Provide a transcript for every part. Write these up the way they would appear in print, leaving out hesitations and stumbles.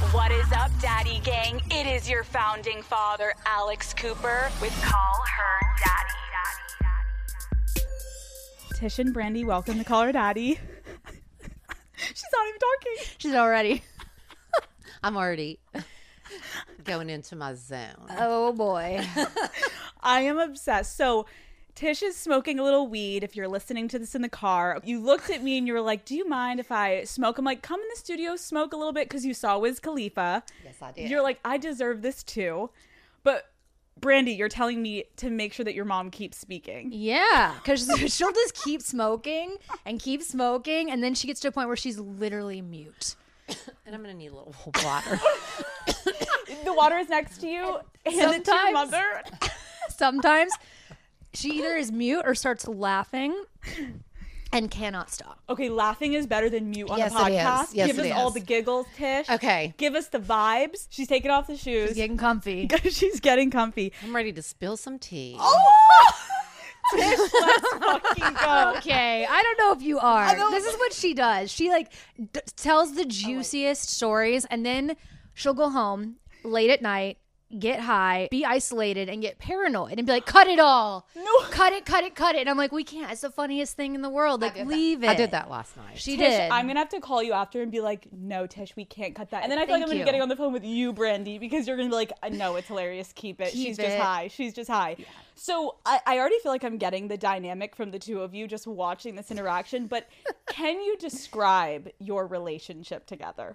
What is up, Daddy Gang? It is your founding father, Alex Cooper, with Call Her Daddy. Tish and Brandy, welcome to Call Her Daddy. She's not even talking. She's already. I'm already going into my zone. Oh, boy. I am obsessed. So Tish is smoking a little weed. If you're listening to this in the car, you looked at me and you were like, do you mind if I smoke? I'm like, come in the studio, smoke a little bit, because you saw Wiz Khalifa. Yes, I did. You're like, I deserve this too. But Brandy, you're telling me to make sure that your mom keeps speaking. Yeah, because she'll just keep smoking, and then she gets to a point where she's literally mute. And I'm going to need a little water. The water is next to you. Hand it to your mother. Sometimes she either is mute or starts laughing and cannot stop. Okay, laughing is better than mute on Yes, a podcast. it is. Yes, Give it us all is. the giggles, Tish. Okay. Give us the vibes. She's taking off the shoes. She's getting comfy. She's getting comfy. I'm ready to spill some tea. Tish, let's fucking go. Okay, I don't know if you are. This is what she does. She tells the juiciest stories, and then she'll go home late at night, get high, be isolated, and get paranoid and be like, cut it all. No. Cut it. And I'm like, we can't. It's the funniest thing in the world. Like, leave it. I did that last night. She Tish, did. I'm going to have to call you after and be like, no, Tish, we can't cut that. And then I feel like I'm going to be getting on the phone with you, Brandy, because you're going to be like, no, it's hilarious. Keep it. She's just high. She's just high. Yeah. So I already feel like I'm getting the dynamic from the two of you just watching this interaction. But can you describe your relationship together?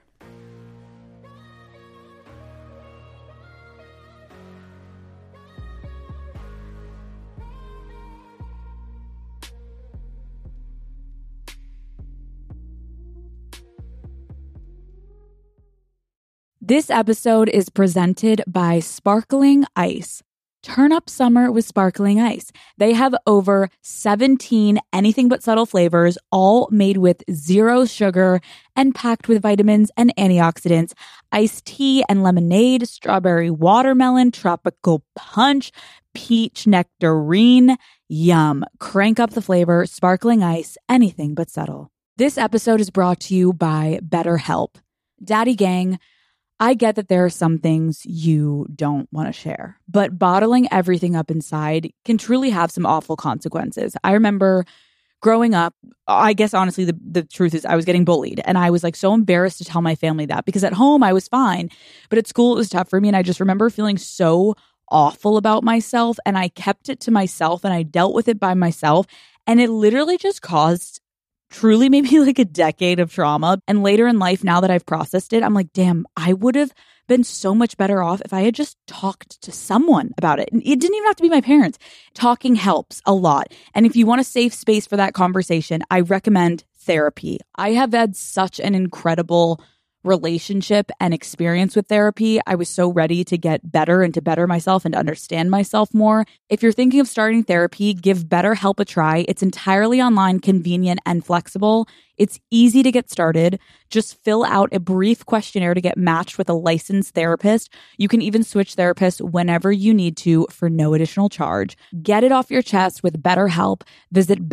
This episode is presented by Sparkling Ice. Turn up summer with Sparkling Ice. They have over 17 anything but subtle flavors, all made with zero sugar and packed with vitamins and antioxidants. Iced tea and lemonade, strawberry watermelon, tropical punch, peach nectarine. Yum. Crank up the flavor. Sparkling Ice, anything but subtle. This episode is brought to you by BetterHelp. Daddy Gang, I get that there are some things you don't want to share, but bottling everything up inside can truly have some awful consequences. I remember growing up, I guess honestly, the truth is I was getting bullied, and I was like so embarrassed to tell my family that, because at home I was fine, but at school it was tough for me. And I just remember feeling so awful about myself, and I kept it to myself and I dealt with it by myself. And it literally just caused truly maybe like a decade of trauma. And later in life, now that I've processed it, I'm like, damn, I would have been so much better off if I had just talked to someone about it. And it didn't even have to be my parents. Talking helps a lot. And if you want a safe space for that conversation, I recommend therapy. I have had such an incredible relationship and experience with therapy. I was so ready to get better and to better myself and to understand myself more. If you're thinking of starting therapy, give BetterHelp a try. It's entirely online, convenient, and flexible. It's easy to get started. Just fill out a brief questionnaire to get matched with a licensed therapist. You can even switch therapists whenever you need to for no additional charge. Get it off your chest with BetterHelp. Visit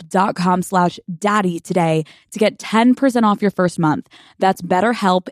betterhelp.com/daddy today to get 10% off your first month. That's BetterHelp,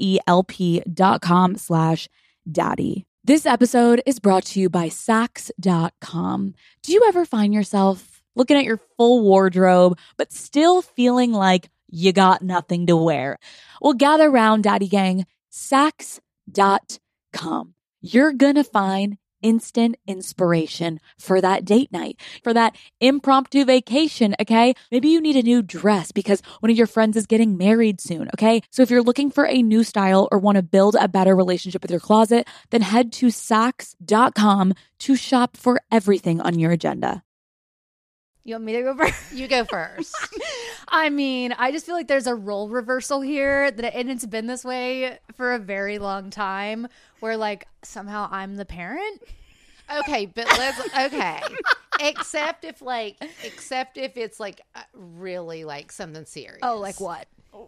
HELP.com/daddy. This episode is brought to you by Saks.com. Do you ever find yourself looking at your full wardrobe, but still feeling like you got nothing to wear? Well, gather round, Daddy Gang. Saks.com. You're going to find instant inspiration for that date night, for that impromptu vacation, okay? Maybe you need a new dress because one of your friends is getting married soon, okay? So if you're looking for a new style or want to build a better relationship with your closet, then head to Saks.com to shop for everything on your agenda. You want me to go first? You go first. I mean, I just feel like there's a role reversal here, and it's been this way for a very long time, where like somehow I'm the parent. Okay, but except if it's like really like something serious. Oh, like what?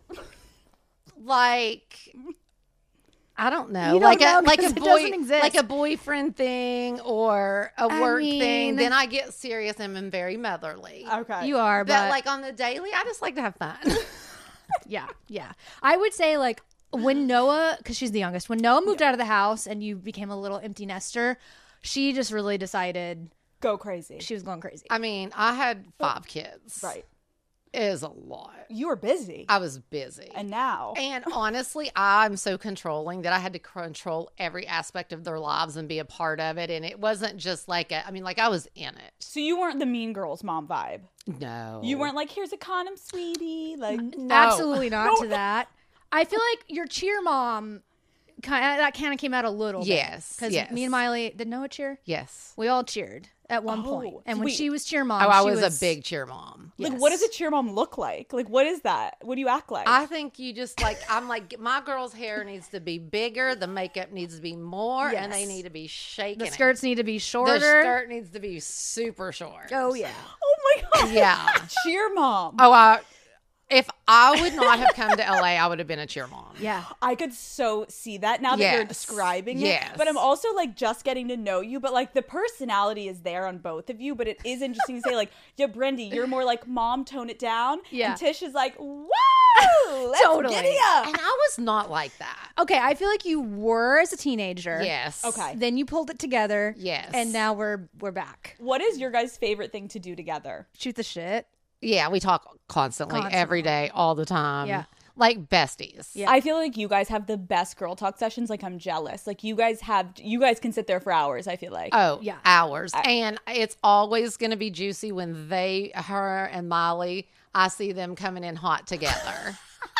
Like, I don't know, You like don't know a 'cause it boy, doesn't exist. like a boyfriend thing or a work thing. Then I get serious and am very motherly. Okay. You are, But like on the daily, I just like to have fun. yeah. I would say like when Noah, because she's the youngest, when Noah moved out of the house and you became a little empty nester, she just really decided Go crazy. she was going crazy. I mean, I had 5 kids. Right. It is a lot. You were busy. I was busy. And now. And honestly, I'm so controlling that I had to control every aspect of their lives and be a part of it. And it wasn't just like, I was in it. So you weren't the Mean Girls mom vibe. No. You weren't like, here's a condom, sweetie. Like, No. Absolutely not to that. I feel like your cheer mom kind of came out a little bit. Yes, Because yes. me and Miley, did Noah cheer? Yes. We all cheered at one point. And when sweet. she was cheer mom, Oh, I she was a big cheer mom. like, Yes. what does a cheer mom look like? Like, what is that? What do you act like? I think you just I'm like, my girl's hair needs to be bigger, the makeup needs to be more, and they Yes. need to be shaking. The skirts need to be The shorter. skirt needs to be super short. Oh, yeah. Oh my God. Yeah. Cheer mom. Oh, if I would not have come to LA, I would have been a cheer mom. Yeah. I could so see that now that you're Yes. describing Yes. it. But I'm also like just getting to know you. But like the personality is there on both of you. But it is interesting to say like, yeah, Brendy, you're more like mom, tone it down. Yeah. And Tish is like, whoa, let's Totally. giddy up. And I was not like that. Okay, I feel like you were as a teenager. Yes. Okay. Then you pulled it together. Yes. And now we're back. What is your guys' favorite thing to do together? Shoot the shit. Yeah, we talk constantly, every day, all the time. Yeah. Like besties. Yeah. I feel like you guys have the best girl talk sessions. Like I'm jealous. Like you guys can sit there for hours, I feel like. Oh, Yeah. hours. And it's always going to be juicy when her and Molly, I see them coming in hot together.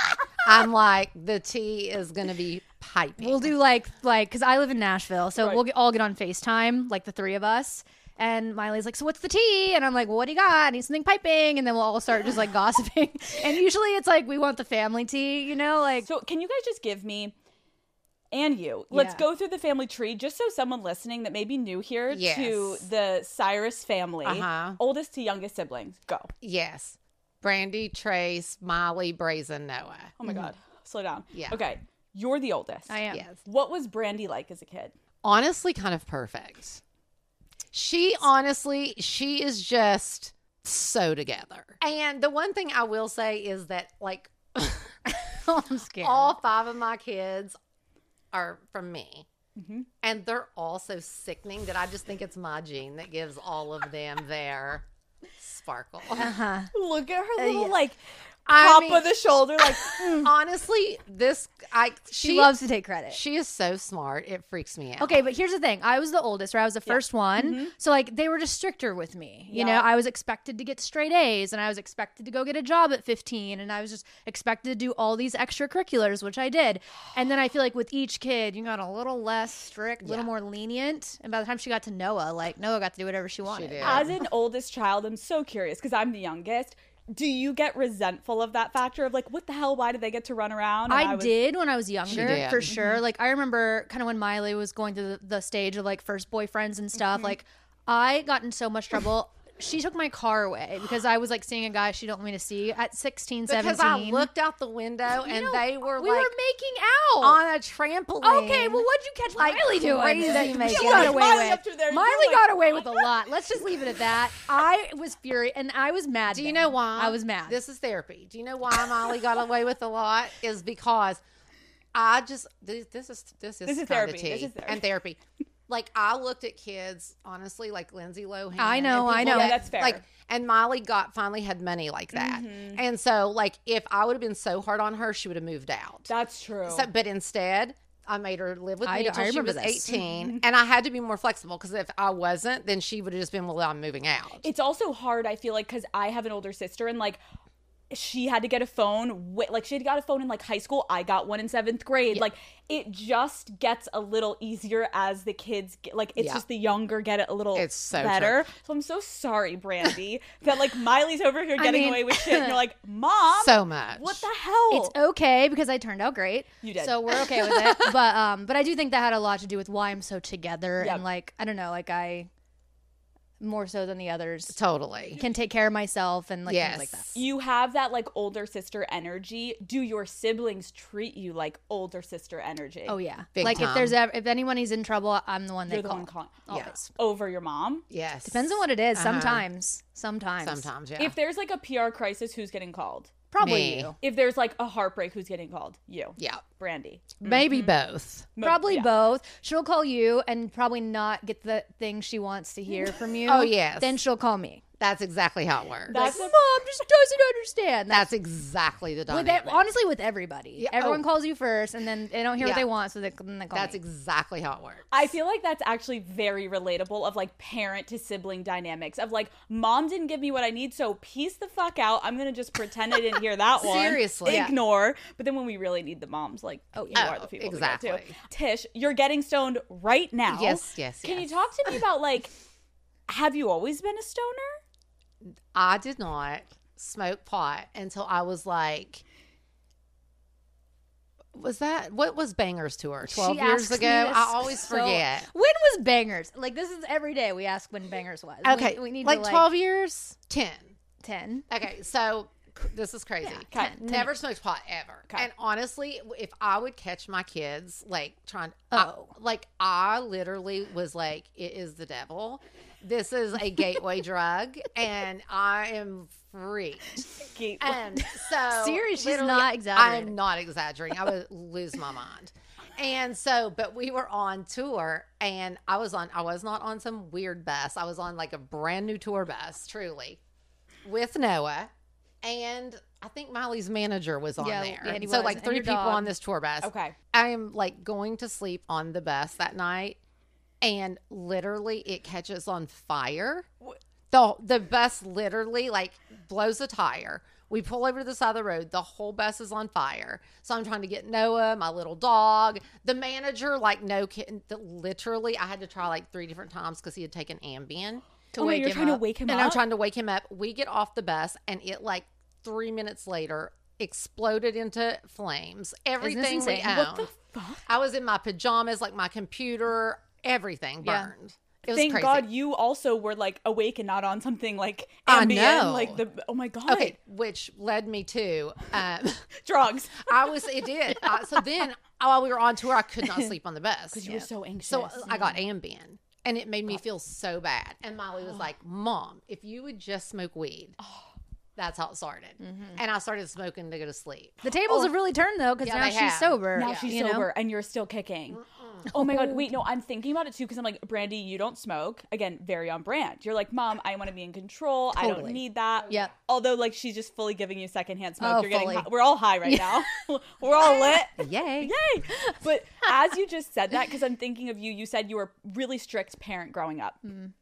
I'm like, the tea is going to be piping. We'll do like because I live in Nashville, so Right. we'll all get on FaceTime, like the three of us. And Miley's like, so what's the tea? And I'm like, well, what do you got? I need something piping. And then we'll all start just like gossiping. And usually it's like, we want the family tea, you know? Like, So can you guys just give me and you, let's Yeah. go through the family tree just so someone listening that may be new here Yes. to the Cyrus family, oldest to youngest siblings. Go. Yes. Brandy, Trace, Molly, Brazen, Noah. Oh my God. Slow down. Yeah. Okay. You're the oldest. I am. Yes. What was Brandy like as a kid? Honestly, kind of perfect. She is just so together. And the one thing I will say is that, like, I'm scared. all 5 of my kids are from me. And they're all so sickening that I just think it's my gene that gives all of them their sparkle. Look at her little, yeah. like, I pop mean- of the shoulder. Like, Honestly, she loves to take credit. She is so smart. It freaks me out. Okay, but here's the thing. I was the oldest, right? I was the first one. So, like, they were just stricter with me. You know, Yeah. I was expected to get straight A's and I was expected to go get a job at 15 and I was just expected to do all these extracurriculars, which I did. And then I feel like with each kid, you got a little less strict, a little more lenient. And by the time she got to Noah, like, Noah got to do whatever she wanted. did. as an oldest child, I'm so curious because I'm the youngest. Do you get resentful of that factor of like, what the hell? Why did they get to run around? And I did when I was younger, did. for sure. Like, I remember kind of when Miley was going through the stage of like first boyfriends and stuff. Like, I got in so much trouble. She took my car away because I was like seeing a guy she didn't want me to see at 16, 17. Because I looked out the window and they were we like were making out on a trampoline. Okay, well, what'd you catch Like Miley doing? crazy That making she got out. away Miley with. up to there, Miley you're like, got away with a lot. Let's just leave it at that. I was furious, and I was mad. Do you then. know why? I was mad. This is therapy. Do you know why Molly got away with a lot? Is because I just this is kinda therapy. tea This is therapy. and therapy. Like, I looked at kids, honestly, like Lindsay Lohan. I know, and I people know. Yeah, that's fair. Like, and Molly finally had money like that, and so like if I would have been so hard on her, she would have moved out. That's true. So, but instead, I made her live with me I until she remember was this. 18, and I had to be more flexible because if I wasn't, then she would have just been, well, I'm moving out. It's also hard, I feel like, because I have an older sister and like she had to get a phone. Like she had got a phone in like high school. I got one in 7th grade. Like it just gets a little easier as the kids get, like it's Yeah. just the younger get it a little It's so better. So I'm so sorry, Brandy, that like Miley's over here getting mean- away with shit, and you're like, Mom, So much. what the hell? It's okay because I turned out great. You did. So we're okay with it. But I do think that had a lot to do with why I'm so together Yep. and like I don't know, like I more so than the others Totally. can take care of myself and like Yes. things like that. You have that like older sister energy. Do your siblings treat you like older sister energy? Oh yeah. Big like time. if there's if anybody's in trouble, I'm the one they You're the call. one calling. Always. Over your mom? Yes. Depends on what it is. Sometimes. Sometimes, yeah. If there's like a PR crisis, who's getting called? Probably Me. you. If there's like a heartbreak, who's getting called? You. Yeah. Brandy. Maybe both. Probably Yeah. both. She'll call you and probably not get the thing she wants to hear from you. Oh, yes. Then she'll call me. That's exactly how it works. That's Mom just doesn't understand. That's exactly the with dynamic. honestly with everybody. Everyone oh. calls you first, and then they don't hear what Yeah. they want, so then they call That's me. exactly how it works. I feel like that's actually very relatable of like parent to sibling dynamics of like mom didn't give me what I need, so peace the fuck out. I'm gonna just pretend I didn't hear that one. Seriously. Yeah. Ignore. But then when we really need the moms, like you are the people exactly. to go to. Tish, you're getting stoned right now. Yes. Can you talk to me about like have you always been a stoner? I did not smoke pot until I was like, what was Bangers Tour? 12 She years asks ago? me this I always so- forget. When was Bangers? Like, this is every day we ask when Bangers was. Okay. We need like to 12 years? 10. 10. Okay. So this is crazy. Okay. Never smoked pot ever. Okay. And honestly, if I would catch my kids like trying, Oh. I literally was like, it is the devil. This is a gateway drug, and I am freaked. And so, Serious, she's literally, not exaggerating. I'm not exaggerating. I would lose my mind. And so, but we were on tour, and I was not on some weird bus. I was on like a brand new tour bus, truly, with Noah, and I think Miley's manager was on Yeah, there. yeah, he So was, like and 3 your people dog. on this tour bus. Okay. I am like going to sleep on the bus that night, and literally it catches on fire. The bus literally like blows a tire. We pull over to the side of the road. The whole bus is on fire. So I'm trying to get Noah, my little dog, the manager. Like no kid. Literally, I had to try like 3 different times because he had taken Ambien to Oh, wake you're him trying up. to wake him and up? I'm trying to wake him up. We get off the bus, and it like 3 minutes later exploded into flames. Everything we insane? own. What the fuck? I was in my pajamas, like my computer, everything Yeah. burned. It was Thank crazy. God you also were like awake and not on something like I Ambien, know. like the oh my God. Okay, which led me to Drugs. it did. So then while we were on tour, I could not sleep on the bus Because you were so anxious. So I got Ambien, and it made me feel so bad. And Molly was like, "Mom, if you would just smoke weed." That's how it started. And I started smoking to go to sleep. The tables have really turned, though, because Yeah, now they she's have. sober. Now she's you know? sober and you're still kicking. Oh my God. Wait, no, I'm thinking about it too because I'm like, Brandy, you don't smoke. Again, very on brand. You're like, Mom, I want to be in control. I don't Totally. need that. Yep. Although, like, she's just fully giving you secondhand smoke. Oh, You're getting fully. high. We're all high right now. We're all lit. Yay. Yay. But as you just said that, because I'm thinking of you, you said you were a really strict parent growing up.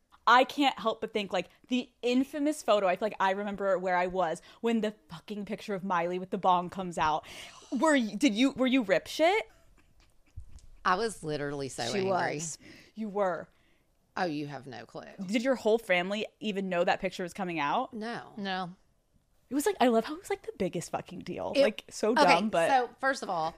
I can't help but think like the infamous photo. I feel like I remember where I was when the fucking picture of Miley with the bong comes out. Were you rip shit? I was literally so She angry. was. You were. Oh, you have no clue. Did your whole family even know that picture was coming out? No. No. It was like, I love how it was like the biggest fucking deal. Like so dumb, but so first of all,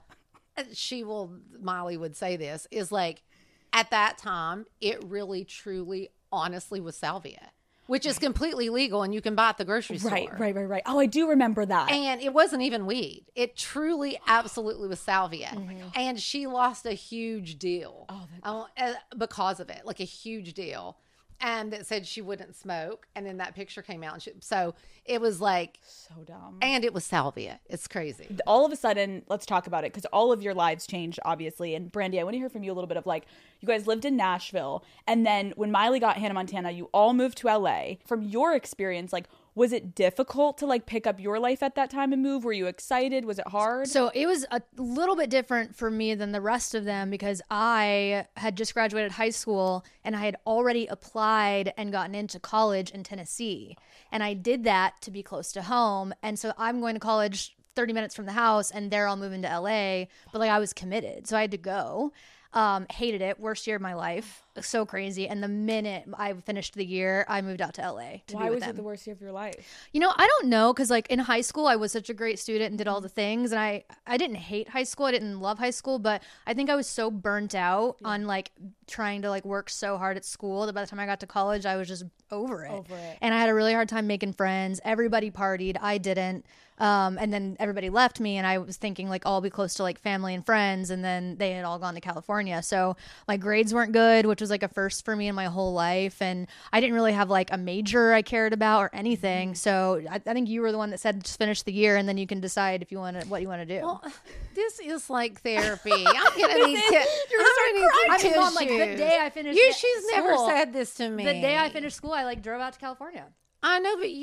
Miley would say this, is like, at that time, it really, truly, honestly was salvia, which is completely legal and you can buy at the grocery store. right. Oh, I do remember that. And it wasn't even weed. It truly, absolutely was salvia. And she lost a huge deal because of it, like a huge deal. And that said she wouldn't smoke. And then that picture came out. And so it was like, so dumb. and it was salvia. It's crazy. All of a sudden, let's talk about it because all of your lives changed, obviously. And Brandy, I want to hear from you a little bit of like, you guys lived in Nashville. And then when Miley got Hannah Montana, you all moved to LA. From your experience, like, was it difficult to like pick up your life at that time and move? Were you excited? Was it hard? So it was a little bit different for me than the rest of them because I had just graduated high school and I had already applied and gotten into college in Tennessee. And I did that to be close to home. And so I'm going to college 30 minutes from the house and they're all moving to LA. But like I was committed. So I had to go. Hated it. Worst year of my life. So crazy. And the minute I finished the year, I moved out to LA to Why be with was them. it the worst year of your life? You know, I don't know because like in high school, I was such a great student and did all the things. And I didn't hate high school. I didn't love high school. But I think I was so burnt out on like trying to like work so hard at school that by the time I got to college, I was just over it. And I had a really hard time making friends. Everybody partied. I didn't. And then everybody left me and I was thinking like, oh, I'll be close to like family and friends. And then they had all gone to California. So my grades weren't good, which was was like a first for me in my whole life. And I didn't really have like a major I cared about or anything. So I think you were the one that said just finish the year and then you can decide if you want to, what you want to do. Well, this is like therapy. I'm gonna need to. I mean, Mom, like the day I finished she's never school, said this to me. The day I finished school, I like drove out to California. I know, but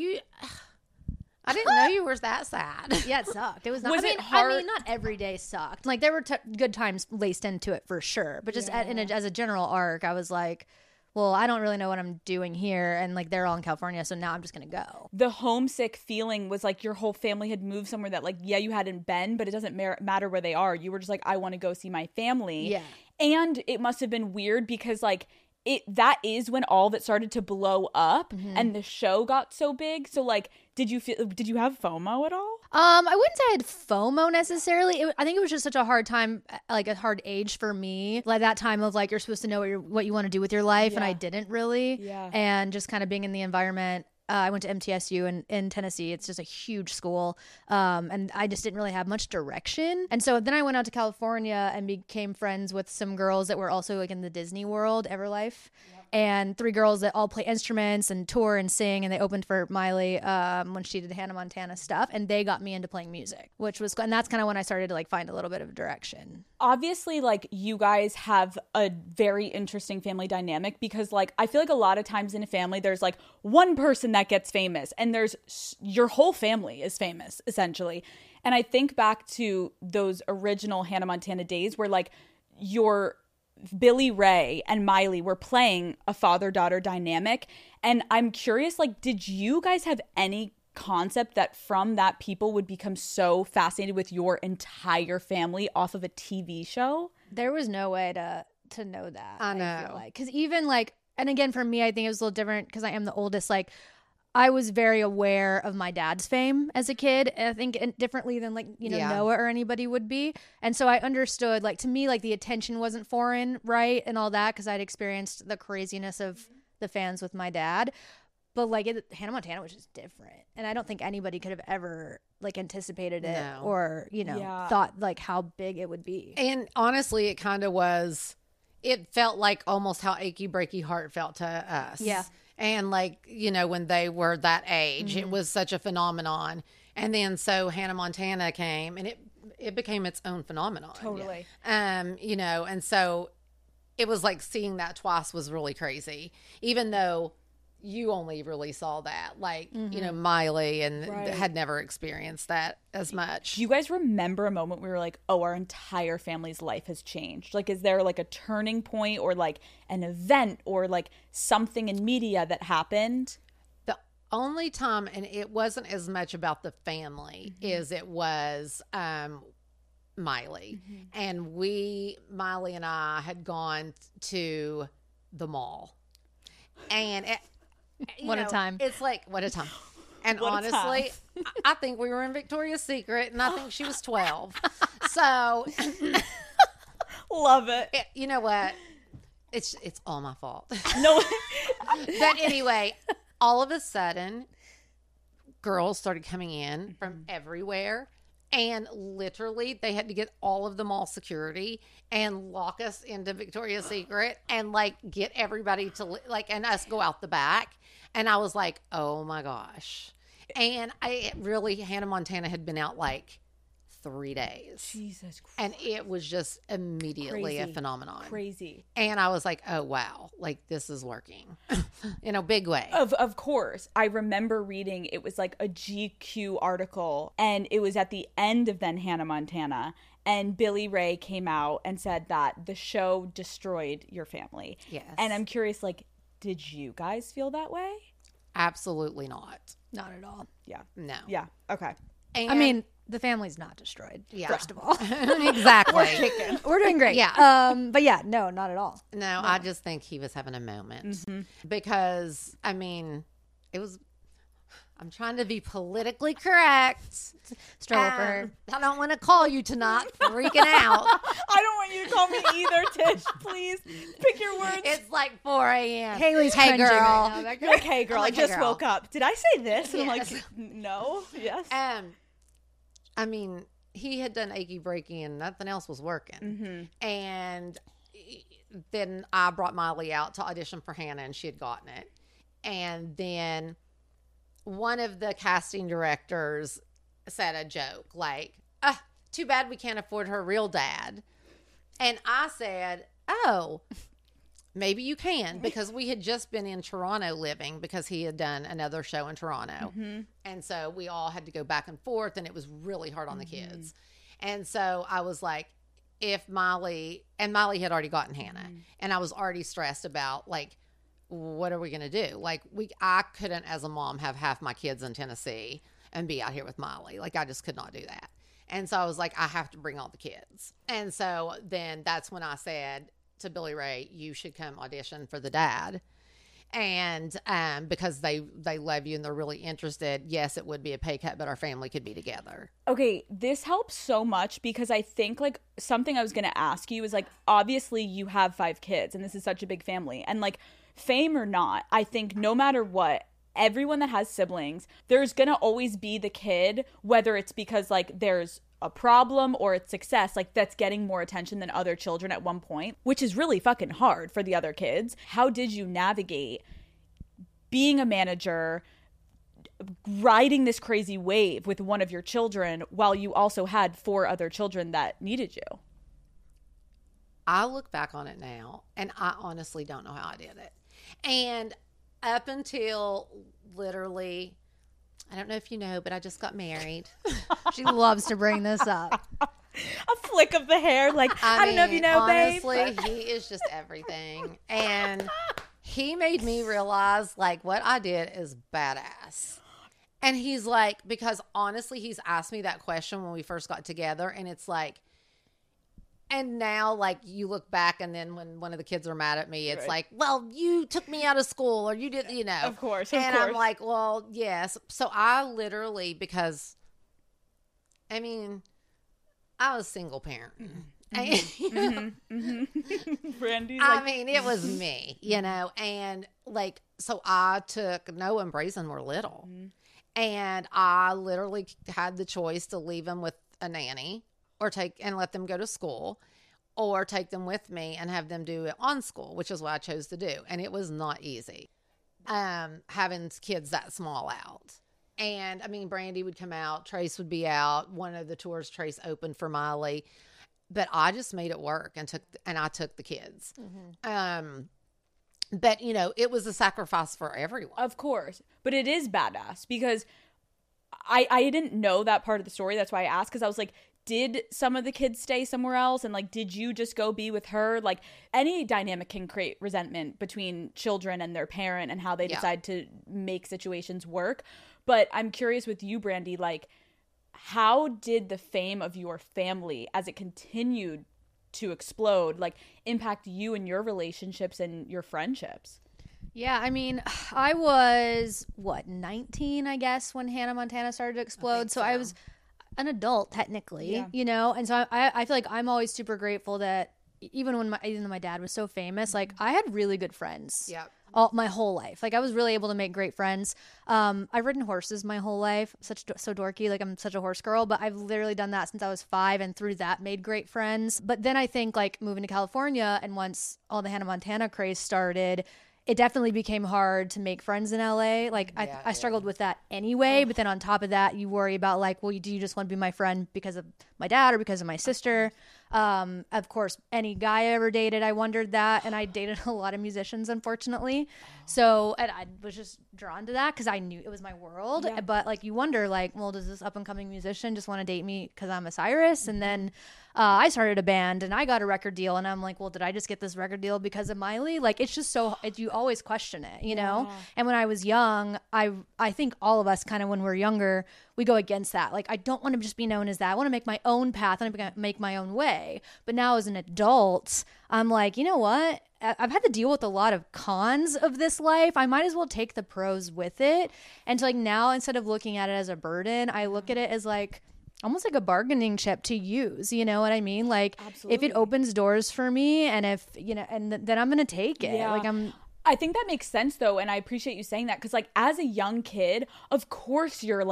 I didn't know you were that sad. Yeah, it sucked. It was not. Was I mean, it hard? I mean, not every day sucked. Like there were good times laced into it for sure. But just as a general arc, I was like, well, I don't really know what I'm doing here, and like they're all in California, so now I'm just gonna go. The homesick feeling was like your whole family had moved somewhere that like, yeah, you hadn't been, but it doesn't matter where they are. You were just like, I want to go see my family. Yeah. And it must have been weird because like that is when all that started to blow up and the show got so big. So like, did you have FOMO at all? I wouldn't say I had FOMO necessarily. I think it was just such a hard time, like a hard age for me. Like that time of like, you're supposed to know what you want to do with your life. And I didn't really. Yeah. And just kind of being in the environment. I went to MTSU in Tennessee. It's just a huge school. And I just didn't really have much direction. And so then I went out to California and became friends with some girls that were also like in the Disney World, Everlife. And 3 girls that all play instruments and tour and sing. And they opened for Miley when she did Hannah Montana stuff. And they got me into playing music, and that's kind of when I started to like find a little bit of direction. Obviously, like you guys have a very interesting family dynamic because like I feel like a lot of times in a family there's like one person that gets famous and there's your whole family is famous essentially. And I think back to those original Hannah Montana days where like your Billy Ray and Miley were playing a father-daughter dynamic. And I'm curious, like, did you guys have any concept that from that people would become so fascinated with your entire family off of a TV show? There was no way to know that. I know. I feel like. Because even like, and again, for me, I think it was a little different because I am the oldest. Like, I was very aware of my dad's fame as a kid, and I think differently than like, Noah or anybody would be. And so I understood, like, to me, like the attention wasn't foreign, right? And all that, because I'd experienced the craziness of the fans with my dad. But like Hannah Montana was just different. And I don't think anybody could have ever like anticipated it or, thought like how big it would be. And honestly, it kind of was, it felt like almost how Achy Breaky Heart felt to us. Yeah. And like, when they were that age, it was such a phenomenon. And then so Hannah Montana came and it became its own phenomenon. Totally. And so it was like seeing that twice was really crazy, even though you only really saw that, like, Miley and had never experienced that as much. Do you guys remember a moment where we were like, oh, our entire family's life has changed? Like, is there like a turning point or like an event or like something in media that happened? The only time, and it wasn't as much about the family as it was Miley. And Miley and I had gone to the mall. And What a time. It's like, what a time. And honestly, I think we were in Victoria's Secret, and I think she was 12. So, love it. You know what? It's all my fault. No. But anyway, all of a sudden, girls started coming in from everywhere. And literally, they had to get all of the mall security and lock us into Victoria's Secret and like get everybody to and us go out the back. And I was like, oh my gosh. And Hannah Montana had been out like 3 days. Jesus Christ. And it was just immediately a phenomenon. Crazy. And I was like, oh wow, like this is working in a big way. Of course. I remember reading, it was like a GQ article, and it was at the end of then Hannah Montana, and Billy Ray came out and said that the show destroyed your family. Yes. And I'm curious, like, did you guys feel that way? Absolutely not. Not at all. Yeah. No. Yeah. Okay. And I mean, the family's not destroyed, first of all. Exactly. We're doing great. Yeah. But yeah, no, not at all. No, I just think he was having a moment because, I mean, I'm trying to be politically correct. Stroller. I don't want to call you tonight freaking out. I don't want you to call me either, Tish. Please pick your words. It's like 4 a.m. Haley's hey cringing girl. right now. You're like, hey, girl, like, I just hey, girl. woke up. Did I say this? And I'm Yes. like, no. Yes. I mean, he had done achy breaky and nothing else was working. And then I brought Miley out to audition for Hannah, and she had gotten it. And then one of the casting directors said a joke like, too bad we can't afford her real dad. And I said, oh, maybe you can, because we had just been in Toronto living because he had done another show in Toronto. And so we all had to go back and forth, and it was really hard on the kids. And so I was like, if Miley had already gotten Hannah, and I was already stressed about like, what are we going to do? Like I couldn't as a mom have half my kids in Tennessee and be out here with Miley. Like I just could not do that. And so I was like, I have to bring all the kids. And so then that's when I said to Billy Ray, you should come audition for the dad. And because they love you and they're really interested, yes, it would be a pay cut, but our family could be together. Okay, this helps so much because I think like something I was going to ask you is like, obviously you have 5 kids and this is such a big family. And like fame or not, I think no matter what, everyone that has siblings, there's going to always be the kid, whether it's because like there's a problem or it's success, like that's getting more attention than other children at one point, which is really fucking hard for the other kids. How did you navigate being a manager, riding this crazy wave with one of your children while you also had 4 other children that needed you? I look back on it now and I honestly don't know how I did it. And up until literally, I don't know if you know, but I just got married. She loves to bring this up. A flick of the hair, like, I don't know if you know, honestly, babe. He is just everything. And he made me realize, like, what I did is badass. And he's like, because honestly, he's asked me that question when we first got together. And it's like, and now, like, you look back and then when one of the kids are mad at me, it's like, well, you took me out of school or you did, you know. Of course. And I'm like, well, yes. So I literally, because, I mean, I was single parent. Brandy's I like, mean, it was me, you know, and like, so I took Noah and Brazen were little, and I literally had the choice to leave them with a nanny or take and let them go to school, or take them with me and have them do it on school, which is what I chose to do. And it was not easy, having kids that small out. And I mean, Brandy would come out, Trace would be out. One of the tours Trace opened for Miley, but I just made it work and I took the kids. But you know, it was a sacrifice for everyone. of course. But it is badass because I didn't know that part of the story. That's why I asked, because I was like, did some of the kids stay somewhere else? And like, did you just go be with her? Like, any dynamic can create resentment between children and their parent and how they decide to make situations work. But I'm curious with you, Brandy, like, how did the fame of your family as it continued to explode, like, impact you and your relationships and your friendships? Yeah, I mean, I was, 19, I guess, when Hannah Montana started to explode. So I was an adult, technically, you know? And so I feel like I'm always super grateful that even though my dad was so famous, like, I had really good friends. Yep. My whole life. Like, I was really able to make great friends. I've ridden horses my whole life. So dorky. Like, I'm such a horse girl, but I've literally done that since I was 5, and through that made great friends. But then I think, like, moving to California, and once all the Hannah Montana craze started, it definitely became hard to make friends in LA. Like, I struggled with that anyway. But then on top of that, you worry about, like, well, do you just want to be my friend because of my dad or because of my sister? Of course, any guy I ever dated, I wondered that. And I dated a lot of musicians, unfortunately. So, and I was just drawn to that because I knew it was my world. Yeah. But, like, you wonder, like, well, does this up-and-coming musician just want to date me because I'm a Cyrus? And then I started a band and I got a record deal. And I'm like, well, did I just get this record deal because of Miley? Like, it's just you always question it, you know? And when I was young, I think all of us kind of, when we're younger, we go against that. Like, I don't want to just be known as that. I want to make my own path and make my own way. But now as an adult, I'm like, you know what? I've had to deal with a lot of cons of this life. I might as well take the pros with it. And so, like, now, instead of looking at it as a burden, I look at it as like almost like a bargaining chip to use. You know what I mean? Like, if it opens doors for me, and if, you know, and then I'm going to take it. Yeah. Like, I think that makes sense, though, and I appreciate you saying that, because, like, as a young kid, of course you're like,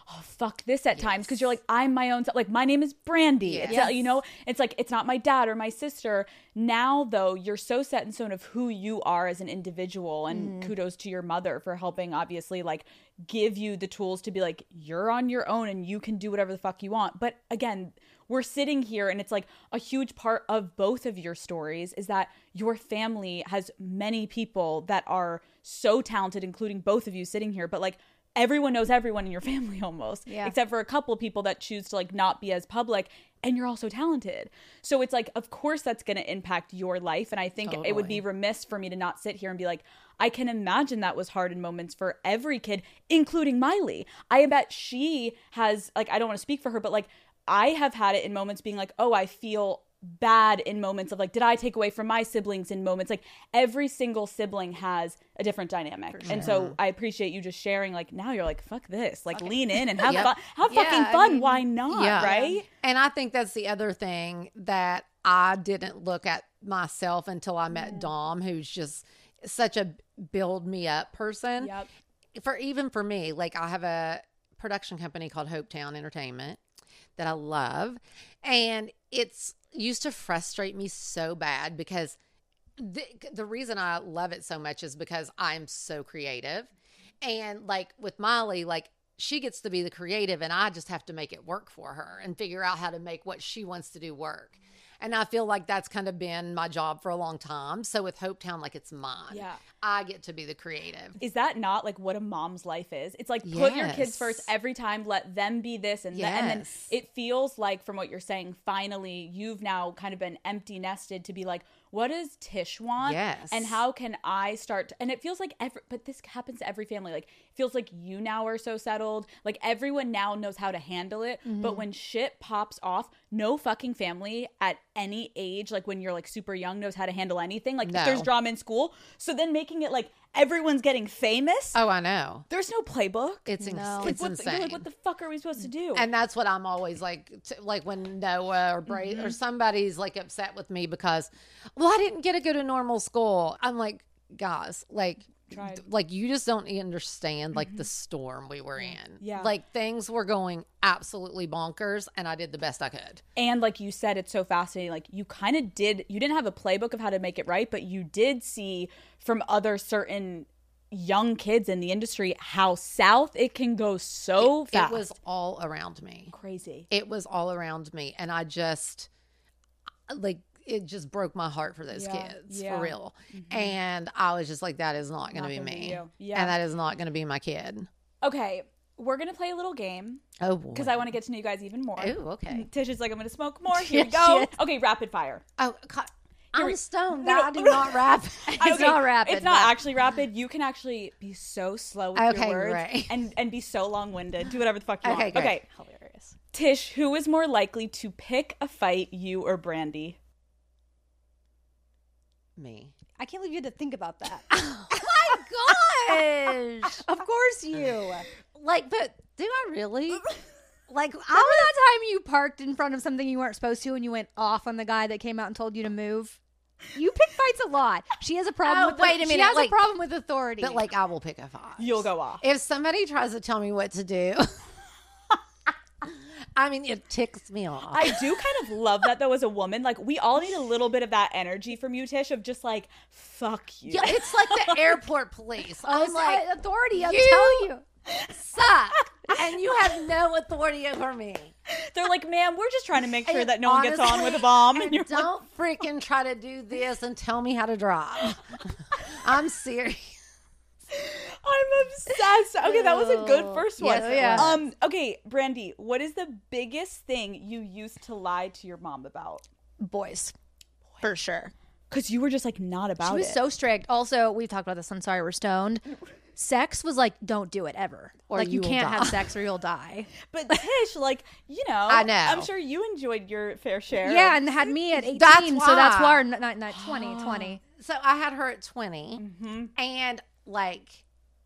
oh, fuck this at times. Cause you're like, I'm my own, like my name is Brandy. Yes. It's, you know, it's like, it's not my dad or my sister. Now though, you're so set in stone of who you are as an individual, and kudos to your mother for helping obviously like give you the tools to be like, you're on your own and you can do whatever the fuck you want. But again, we're sitting here and it's like a huge part of both of your stories is that your family has many people that are so talented, including both of you sitting here, but like everyone knows everyone in your family almost, except for a couple of people that choose to like not be as public, and you're also talented. So it's like, of course that's going to impact your life. And I think it would be remiss for me to not sit here and be like, I can imagine that was hard in moments for every kid, including Miley. I bet she has, like, I don't want to speak for her, but like I have had it in moments being like, oh, I feel bad in moments of like, did I take away from my siblings in moments? Like every single sibling has a different dynamic. Sure. And so I appreciate you just sharing, like, now you're like, fuck this, like lean in and have fun, have fucking fun. I mean, why not? Right. And I think that's the other thing that I didn't look at myself until I met Dom, who's just such a build me up person. Even for me, like I have a production company called Hopetown Entertainment that I love. And it's used to frustrate me so bad because the reason I love it so much is because I'm so creative. And like with Molly, like she gets to be the creative and I just have to make it work for her and figure out how to make what she wants to do work. And I feel like that's kind of been my job for a long time. So with Hopetown, like it's mine. Yeah. I get to be the creative. Is that not like what a mom's life is? It's like put your kids first every time, let them be this and that. And then it feels like from what you're saying, finally, you've now kind of been empty nested to be like, what does Tish want? Yes. And how can I start to, and it feels like but this happens to every family. Like it feels like you now are so settled. Like everyone now knows how to handle it. Mm-hmm. But when shit pops off, no fucking family at any age, like when you're like super young, knows how to handle anything. Like if there's drama in school. So then making it like everyone's getting famous. Oh, I know. There's no playbook. It's insane. You're like, what the fuck are we supposed to do? And that's what I'm always like, like when Noah or Bray or somebody's like upset with me because, well, I didn't get to go to normal school. I'm like, guys, like you just don't understand like the storm we were in. Yeah. Like things were going absolutely bonkers and I did the best I could. And like you said, it's so fascinating. Like you kind of you didn't have a playbook of how to make it right, but you did see from other certain young kids in the industry how south it can go so fast. It was all around me. Crazy. It was all around me. And I just like, it just broke my heart for those kids, for real. Mm-hmm. And I was just like, that is not going to be me. And that is not going to be my kid. Okay. We're going to play a little game. Oh, boy. Because I want to get to know you guys even more. Oh, okay. Tish is like, I'm going to smoke more. Here we go. Okay, rapid fire. Oh, God. I'm stoned. I do not rap. It's not rapid. It's not actually rapid. You can actually be so slow with your words and be so long-winded. Do whatever the fuck you want. Great. Okay. Hilarious. Tish, who is more likely to pick a fight, you or Brandy? Me. I can't believe you had to think about that. Oh my gosh. Of course you. Like, but do I really? Like, remember that time you parked in front of something you weren't supposed to and you went off on the guy that came out and told you to move? You pick fights a lot. She has a problem She has a problem with authority. But like, I will pick a fight. You'll go off. If somebody tries to tell me what to do, I mean, it ticks me off. I do kind of love that, though, as a woman. Like, we all need a little bit of that energy from you, Tish, of just like, fuck you. Yeah, it's like the airport police. I'm like, authority, I'm telling you. Suck. And you have no authority over me. They're like, ma'am, we're just trying to make sure that no one gets on with a bomb. And you're don't freaking try to do this and tell me how to drive. I'm serious. I'm obsessed. Okay, that was a good first one. Yes, okay, Brandy, what is the biggest thing you used to lie to your mom about? Boys. For sure. Because you were just like not about it. She was so strict. Also, we talked about this on Sorry We're Stoned. Sex was like, don't do it ever. Or like, you can't have sex or you'll die. But Tish, like, you know, I know. I'm sure you enjoyed your fair share. Yeah, and had me at 18. So that's why, not 20. So I had her at 20. Mm-hmm. And like,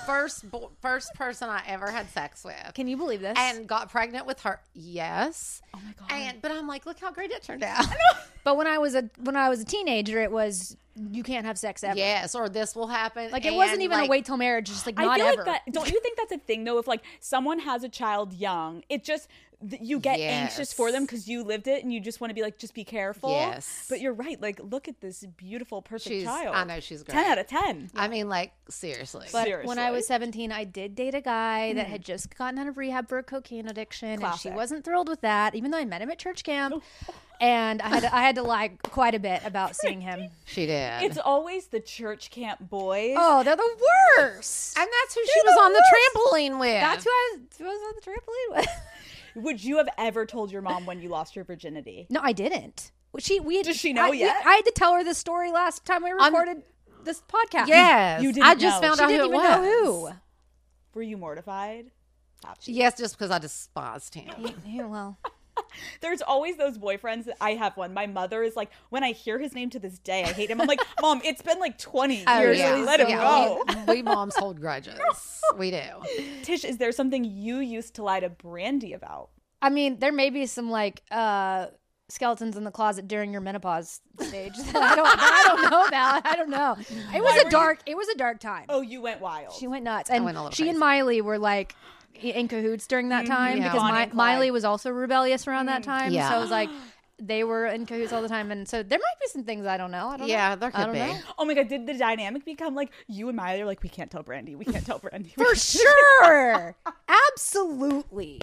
first person I ever had sex with. Can you believe this? And got pregnant with her. Yes. Oh my God. But I'm like, look how great it turned out. But when I was a teenager, it was you can't have sex ever. Yes, or this will happen. Like it wasn't even a wait till marriage. Just like not I feel ever. like that. Don't you think that's a thing though? If like someone has a child young, it just you get anxious for them because you lived it and you just want to be like, just be careful. Yes. But you're right. Like, look at this beautiful, perfect child. I know she's great. 10 out of 10. I mean, like seriously. But Seriously. when I was 17, I did date a guy that had just gotten out of rehab for a cocaine addiction, Classic. and she wasn't thrilled with that, even though I met him at church camp. And I had to lie quite a bit about seeing him. She did. It's always the church camp boys. Oh, they're the worst. And that's who she was on the trampoline with. That's who I was on the trampoline with. Would you have ever told your mom when you lost your virginity? No, I didn't. Does she know yet? I had to tell her this story last time we recorded this podcast. Yes. You didn't I just know. found She out who didn't it even was. know who. Were you mortified? Yes, just because I despised him. Yeah, well, There's always those boyfriends. I have one. My mother is like, when I hear his name to this day, I hate him. I'm like, Mom, it's been like 20 years. Let him go. We moms hold grudges. We do. Tish, is there something you used to lie to Brandy about? I mean, there may be some like skeletons in the closet during your menopause stage that I don't know about. I don't know. It was a dark time. Oh, you went wild. She went nuts, went a and little she and crazy. Miley were like in cahoots during that time Yeah. because Bonnie and Clyde. Miley was also rebellious around that time. Yeah. So it was like they were in cahoots all the time, and so there might be some things I don't know. I don't know. Yeah, there I could don't be. know. Oh my God, did the dynamic become like you and Miley are like, we can't tell Brandy. We can't tell Brandy. For sure. Absolutely.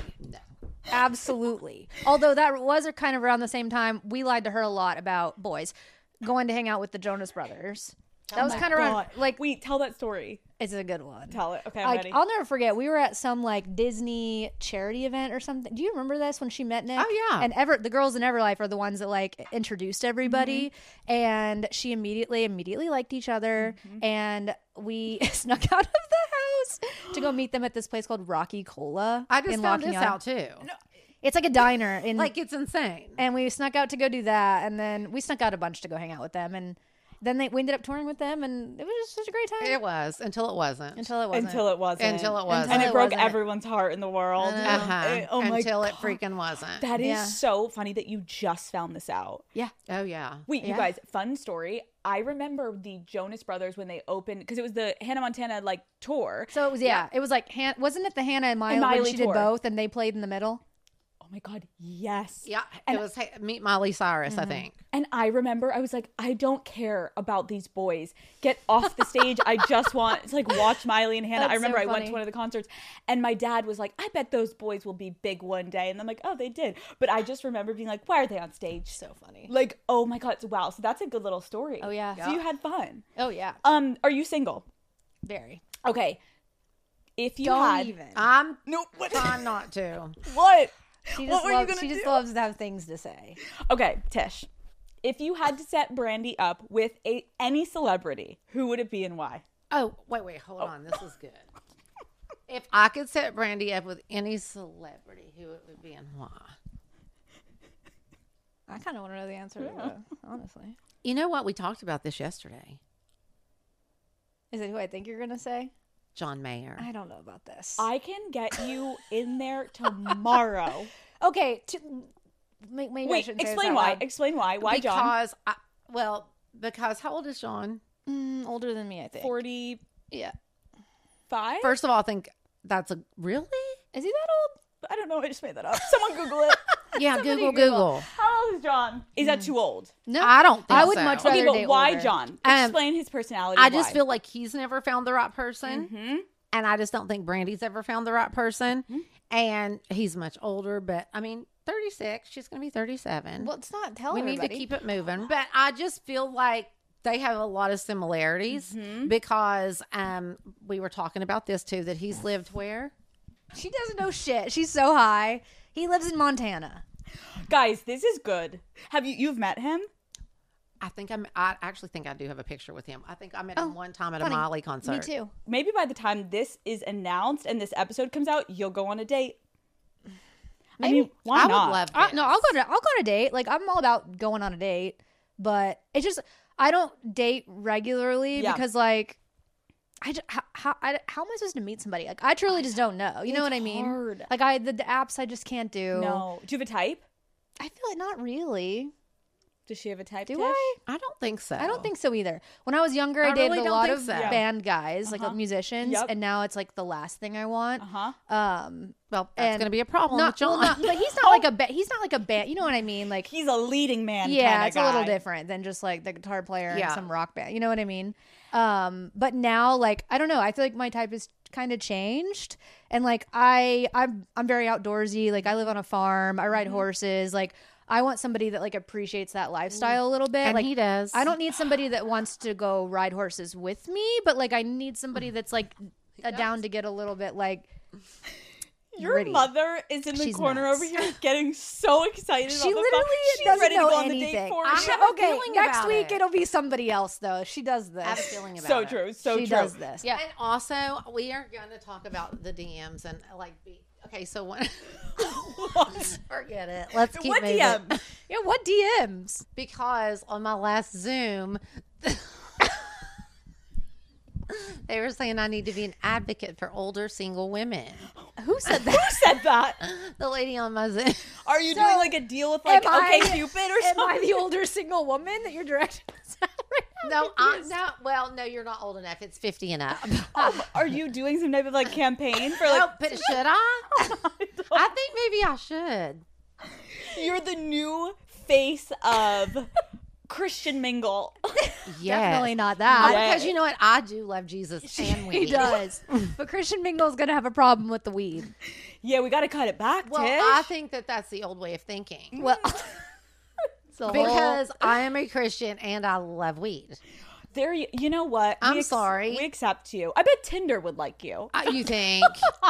Absolutely. Although that was kind of around the same time, we lied to her a lot about boys going to hang out with the Jonas Brothers. That was kind of around, like, Wait, tell that story. it's a good one. Tell it. Okay, I'm ready. I'll never forget. We were at some like Disney charity event or something. Do you remember this when she met Nick? Oh, yeah. And the girls in Everlife are the ones that like introduced everybody, and she immediately liked each other, and we snuck out of the house to go meet them at this place called Rocky Cola. I just in found La this Cunha. out too. It's like a diner in Like it's insane. and we snuck out to go do that, and then we snuck out a bunch to go hang out with them, and then we ended up touring with them, and it was just such a great time. It was until it wasn't. Until it wasn't. Until it wasn't. wasn't. And it it broke wasn't. everyone's heart in the world. Oh my until God. it freaking wasn't. That is Yeah. so funny that you just found this out. Yeah. Oh yeah. Wait, you Yeah. guys, fun story. I remember the Jonas Brothers when they opened, because it was the Hannah Montana like tour. So it was it was like wasn't it the Hannah and Miley, when Miley she tour. did both and they played in the middle? Oh my God, yes. Yeah. It was Meet Miley Cyrus, I think. And I remember I was like, I don't care about these boys. Get off the stage. I just want to like watch Miley and Hannah. That's I remember so I went funny. to one of the concerts and my dad was like, I bet those boys will be big one day. And I'm like, oh, they did. But I just remember being like, why are they on stage? So funny. Like, oh my God. Wow. So that's a good little story. Oh, yeah. So you had fun. Oh yeah. Are you single? Very. Okay. If you Don't had even. I'm no, what? trying not to. What? She What just were you loves, gonna she just do? loves to have things to say. Okay, Tish. If you had to set Brandy up with any celebrity, who would it be and why? Oh, wait, hold on. This is good. If I could set Brandy up with any celebrity, who it would be and why? I kind of want to know the answer to that, honestly. You know what? We talked about this yesterday. Is it who I think you're going to say? John Mayer. I don't know about this. I can get you in there tomorrow. Okay, maybe I Wait, shouldn't say this explain out why. loud. Explain why. Why John? Because how old is John? Older than me, I think. 45? Yeah. First of all, I think that's really? Is he that old? I don't know. I just made that up. Someone Google it. Yeah, Google. How old is John? Is that too old? No, I don't think I would so. much rather Okay, but date why older. John? Explain his personality. I just why. feel like he's never found the right person. And I just don't think Brandy's ever found the right person. And he's much older, but I mean, 36. She's going to be 37. Well, it's not. Tell we need to everybody. keep it moving. But I just feel like they have a lot of similarities because we were talking about this too, that he's lived where? She doesn't know shit. She's so high. He lives in Montana. Guys, this is good. You've met him? I actually think I do have a picture with him. I think I met him one time at funny. a Miley concert. Me too. Maybe by the time this is announced and this episode comes out, you'll go on a date. I mean, why I not? would love this. No, I'll go on a date. Like I'm all about going on a date, but it's just I don't date regularly Yeah. because like how am I supposed to meet somebody? Like, I truly just don't know. You know what I mean? Hard. Like, the apps I just can't do. No. Do you have a type? I feel like not really. Does she have a type? Do Tish? I don't think so. I don't think so either. When I was younger, I I dated really a don't lot think of so. band guys, like musicians, Yep. and now it's like the last thing I want. Uh-huh. Well, that's And going to be a problem Not, with John. well, not, but he's not like he's not like a band. You know what I mean? Like, He's a leading man. yeah, kinda it's a little guy. different than just like the guitar player Yeah. in some rock band. You know what I mean? But now, like, I don't know. I feel like my type is kind of changed, and like I'm very outdoorsy. Like, I live on a farm. I ride horses. Like, I want somebody that like appreciates that lifestyle a little bit. And like, he does. I don't need somebody that wants to go ride horses with me, but like I need somebody that's like down to get a little bit like. Your gritty. mother is in the She's corner nuts. over here getting so excited. She about the literally fact she's doesn't ready to know go on the anything. date for I you. have a Okay, feeling next about week it. it'll be somebody else though. She does this. I have a feeling about So it. true. So she true. does this. Yeah. And also, we are going to talk about the DMs and like okay, so when forget it. Let's keep What moving. DM? Yeah. What DMs? Because on my last Zoom, they were saying I need to be an advocate for older single women. Who said that? Who said that? The lady on my Zoom. Are you doing like a deal with like am I- OkCupid or Am something? I the older single woman that you're directing this at right now? No, I'm not. Well, no, you're not old enough. It's 50 and up. Are you doing some type of like campaign for like? No, but should I? I think maybe I should. You're the new face of Christian Mingle. Yes. Definitely not that. Because you know what? I do love Jesus and weed. He does. But Christian Mingle's going to have a problem with the weed. Yeah, we got to cut it back, Well, Tish. I think that that's the old way of thinking. Well, it's a whole- Because I am a Christian and I love weed. There, you know what? I'm sorry. We accept you. I bet Tinder would like you. You think?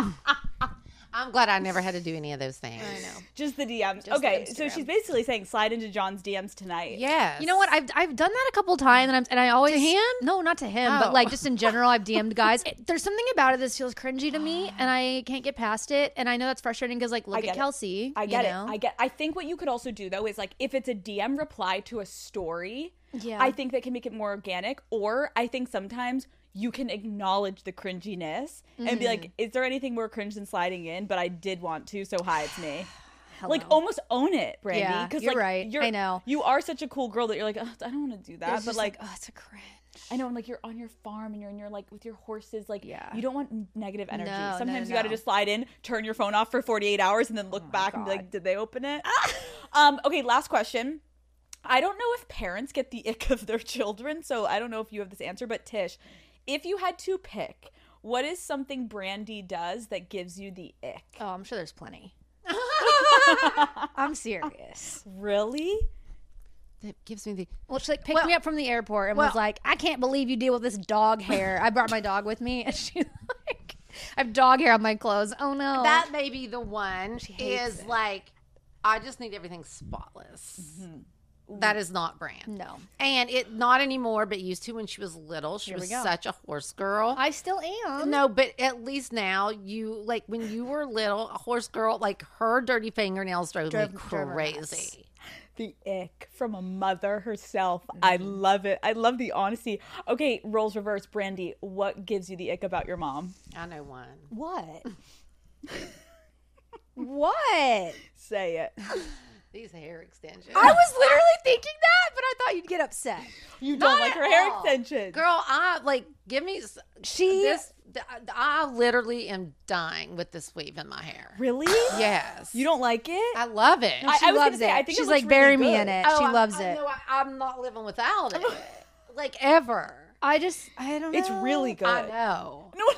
I'm glad I never had to do any of those things. I know. Just the DMs. Just okay, the so Instagram. she's basically saying slide into John's DMs tonight. Yes. You know what? I've done that a couple times, and I always To him? No, not to him, Oh. but like just in general, I've DM'd guys. There's something about it that feels cringy to me, and I can't get past it. And I know that's frustrating because like look get at it. Kelsey. I get you know? it. I think what you could also do though is like if it's a DM reply to a story, Yeah. I think that can make it more organic. Or I think sometimes you can acknowledge the cringiness and be like, is there anything more cringe than sliding in? But I did want to, so hi, it's me. Like almost own it, Brandy. Yeah, Because you're like, right. I know. You are such a cool girl that you're like, oh, I don't want to do that. It's But just like, oh, it's a cringe. I know, and like you're on your farm and you're like with your horses, like Yeah. you don't want negative energy. No, Sometimes no, you got to no. just slide in, turn your phone off for 48 hours, and then look back and be like, did they open it? Okay, last question. I don't know if parents get the ick of their children, so I don't know if you have this answer, but Tish, if you had to pick, what is something Brandy does that gives you the ick? Oh, I'm sure there's plenty. I'm serious. Really? That gives me the. Well, she like picked me up from the airport and was like, "I can't believe you deal with this dog hair." I brought my dog with me, and she's like, "I have dog hair on my clothes." Oh no, That may be the one. hates Is it. like, I just need everything spotless. That is not Brand. no. And it not anymore, but used to when she was little. She we was go. such a horse girl. I still am. No, but at least now you like when you were little, a horse girl, like her dirty fingernails drove me Drove her nuts. crazy. The ick from a mother herself. I love it. I love the honesty. Okay, roles reverse. Brandy, what gives you the ick about your mom? I know one. What? What? Say it. These hair extensions. I was literally thinking that, but I thought you'd get upset. You don't like her hair extensions. Girl, I like give me She- this. I literally am dying with this weave in my hair. Really? Yes, You don't like it? I love it. She I was gonna loves say, it. I think it She's looks like, bury really me good. in it. Oh, she I- loves I it. know I'm not living without it. Like ever. I don't know. It's really good. I know. No.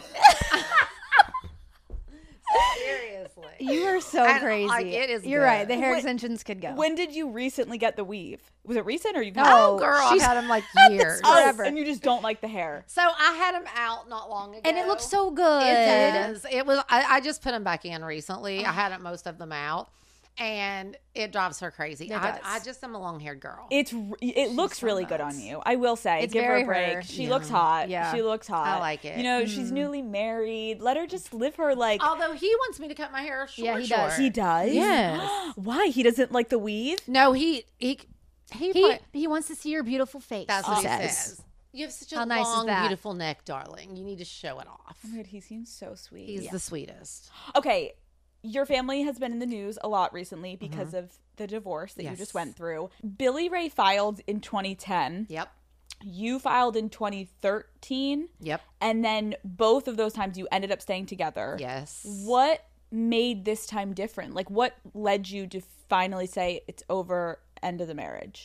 Seriously. You are so And, crazy. like, it is You're good. right. The hair When- extensions could go. When did you recently get the weave? Was it recent or you've No. had Oh, girl, I've she's had them like years. Oh, forever. and you just don't like the hair. So I had them out not long ago, and it looks so good. It does. It was. I just put them back in recently. I had most of them out, and it drives her crazy. does. I just am a long haired girl. It looks so really good nuts. on you. I will say, It's give her a very break. her. She Yeah. looks hot. Yeah. She looks hot. I like it. You know, she's newly married. Let her just live her like. Although he wants me to cut my hair short. Yeah, he short. does. He does. Yes. Why? He doesn't like the weave. No, he He wants to see your beautiful face. That's he what he says. says. You have such a How nice is long, that? beautiful neck, darling. You need to show it off. Oh my God, he seems so sweet. He's the sweetest. Okay, your family has been in the news a lot recently because of the divorce that you just went through. Billy Ray filed in 2010. Yep. You filed in 2013. Yep. And then both of those times you ended up staying together. Yes. What made this time different? Like, what led you to finally say it's over, end of the marriage?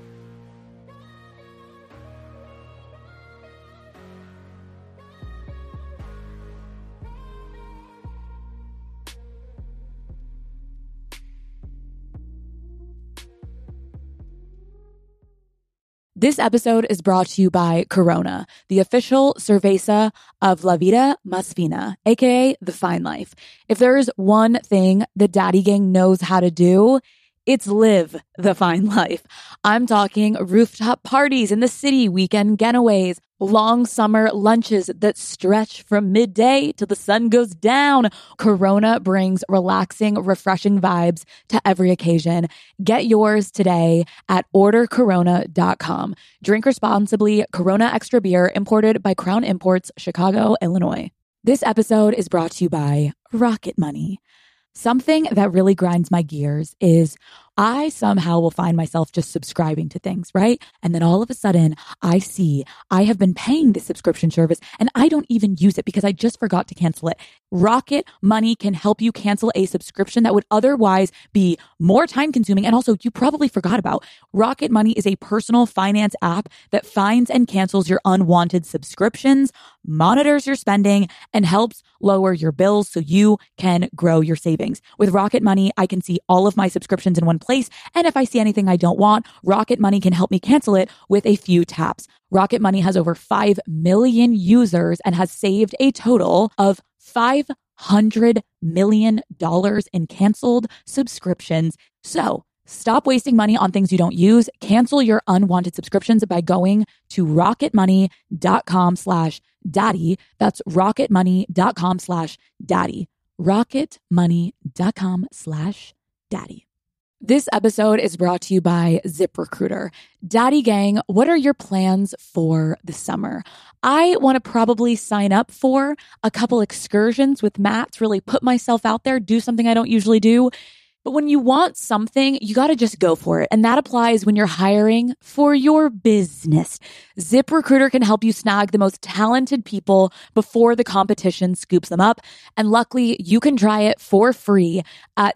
This episode is brought to you by Corona, the official cerveza of La Vida Más Fina, aka The Fine Life. If there's one thing the Daddy Gang knows how to do, it's live the fine life. I'm talking rooftop parties in the city, weekend getaways, long summer lunches that stretch from midday till the sun goes down. Corona brings relaxing, refreshing vibes to every occasion. Get yours today at ordercorona.com. Drink responsibly. Corona Extra Beer, imported by Crown Imports, Chicago, Illinois. This episode is brought to you by Rocket Money. Something that really grinds my gears is I somehow will find myself just subscribing to things, right? And then all of a sudden I see I have been paying this subscription service and I don't even use it because I just forgot to cancel it. Rocket Money can help you cancel a subscription that would otherwise be more time consuming and also you probably forgot about. Rocket Money is a personal finance app that finds and cancels your unwanted subscriptions, monitors your spending, and helps lower your bills so you can grow your savings. With Rocket Money, I can see all of my subscriptions in one place, and if I see anything I don't want, Rocket Money can help me cancel it with a few taps. Rocket Money has over 5 million users and has saved a total of $500 million in canceled subscriptions. So stop wasting money on things you don't use. Cancel your unwanted subscriptions by going to rocketmoney.com/daddy. That's rocketmoney.com/daddy. rocketmoney.com/daddy. This episode is brought to you by ZipRecruiter. Daddy Gang, what are your plans for the summer? I want to probably sign up for a couple excursions with Matt to really put myself out there, do something I don't usually do. But when you want something, you got to just go for it. And that applies when you're hiring for your business. ZipRecruiter can help you snag the most talented people before the competition scoops them up. And luckily, you can try it for free at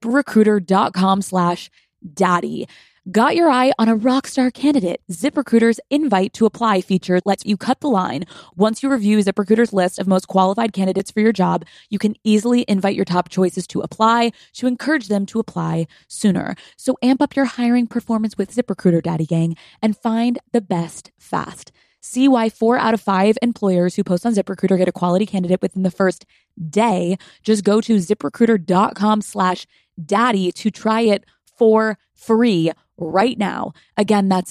ziprecruiter.com/daddy. Got your eye on a rockstar candidate? ZipRecruiter's invite to apply feature lets you cut the line. Once you review ZipRecruiter's list of most qualified candidates for your job, you can easily invite your top choices to apply to encourage them to apply sooner. So amp up your hiring performance with ZipRecruiter, Daddy Gang, and find the best fast. See why 4 out of 5 employers who post on ZipRecruiter get a quality candidate within the first day. Just go to ziprecruiter.com/daddy to try it for free right now. Again, that's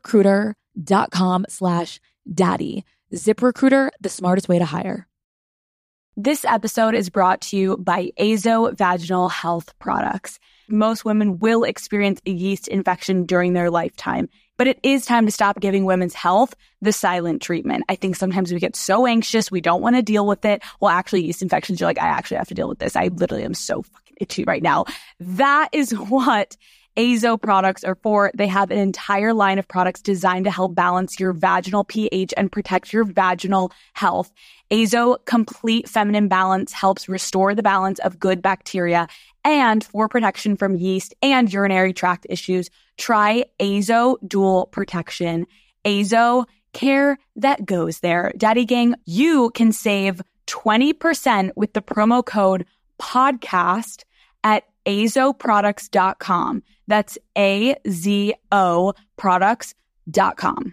ziprecruiter.com/daddy. ZipRecruiter, the smartest way to hire. This episode is brought to you by Azo Vaginal Health Products. Most women will experience a yeast infection during their lifetime, but it is time to stop giving women's health the silent treatment. I think sometimes we get so anxious, we don't want to deal with it. Well, actually, yeast infections, you're like, I actually have to deal with this. I literally am so fucking itchy right now. That is what Azo products are for. They have an entire line of products designed to help balance your vaginal pH and protect your vaginal health. Azo Complete Feminine Balance helps restore the balance of good bacteria and for protection from yeast and urinary tract issues. Try Azo Dual Protection. Azo, care that goes there. Daddy Gang, you can save 20% with the promo code podcast at azoproducts.com. That's AZO products.com.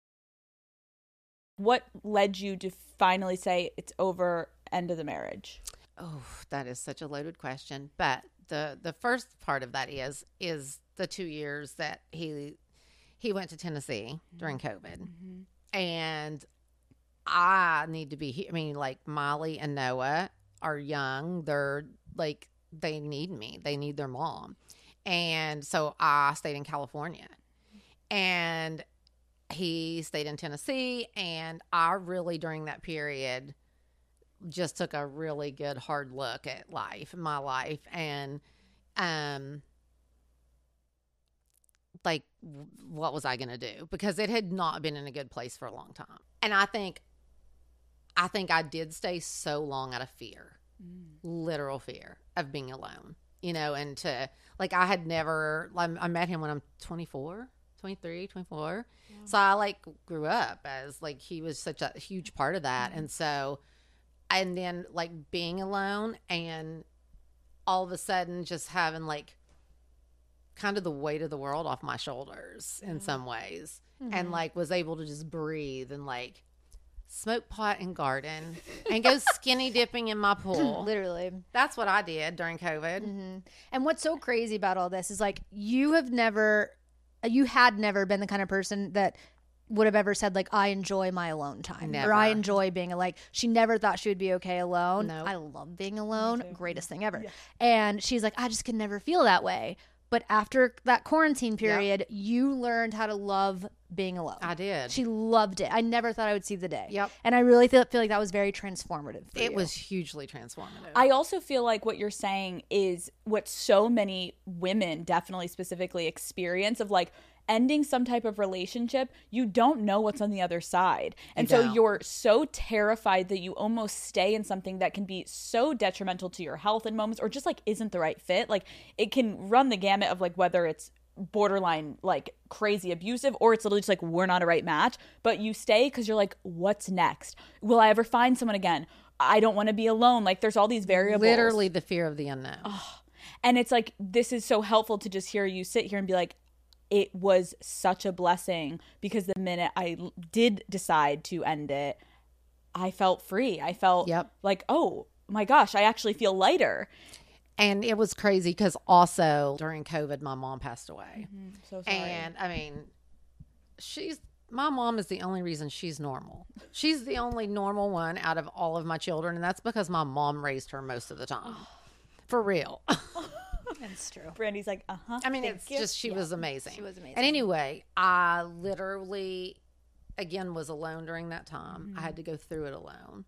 What led you to finally say it's over, end of the marriage? Oh, that is such a loaded question. But the first part of that is the 2 years that he went to Tennessee during COVID. Mm-hmm. And I need to be here. I mean, like Molly and Noah are young. They're like, they need me. They need their mom. And so I stayed in California. And he stayed in Tennessee, and I really, during that period, just took a really good hard look at my life, and like, what was I going to do? Because it had not been in a good place for a long time. And I think I did stay so long out of fear, literal fear of being alone, and to, like, I met him when I'm 24, 23, 24. Yeah. So I, like, grew up as, like, he was such a huge part of that. And so, and then, like, being alone and all of a sudden just having, like, kind of the weight of the world off my shoulders in some ways, and, like, was able to just breathe and, like, smoke pot and garden and go skinny dipping in my pool. Literally. That's what I did during COVID. And what's so crazy about all this is, like, you had never been the kind of person that would have ever said, like, I enjoy my alone time. Never. Or I enjoy being, like, she never thought she would be okay alone. Nope. I love being alone. Greatest thing ever. Yeah. And she's like, I just could never feel that way. But after that quarantine period, you learned how to love being alone. I did. She loved it. I never thought I would see the day. Yep. And I really feel like that was very transformative for you. It was hugely transformative. I also feel like what you're saying is what so many women definitely specifically experience of, like, ending some type of relationship. You don't know what's on the other side. And so you're so terrified that you almost stay in something that can be so detrimental to your health in moments, or just, like, isn't the right fit. Like, it can run the gamut of, like, whether it's borderline, like, crazy abusive, or it's literally just like, we're not a right match. But you stay because you're like, what's next? Will I ever find someone again? I don't want to be alone. Like, there's all these variables. Literally the fear of the unknown. And it's like, this is so helpful to just hear you sit here and be like, it was such a blessing, because the minute I did decide to end it, I felt free. I felt like, oh my gosh, I actually feel lighter. And it was crazy because also during COVID, my mom passed away. So sorry. And I mean, my mom is the only reason she's normal. She's the only normal one out of all of my children. And that's because my mom raised her most of the time. For real. That's true. Brandy's like, I mean, it's just, she was amazing. She was amazing. And anyway, I literally, again, was alone during that time. I had to go through it alone.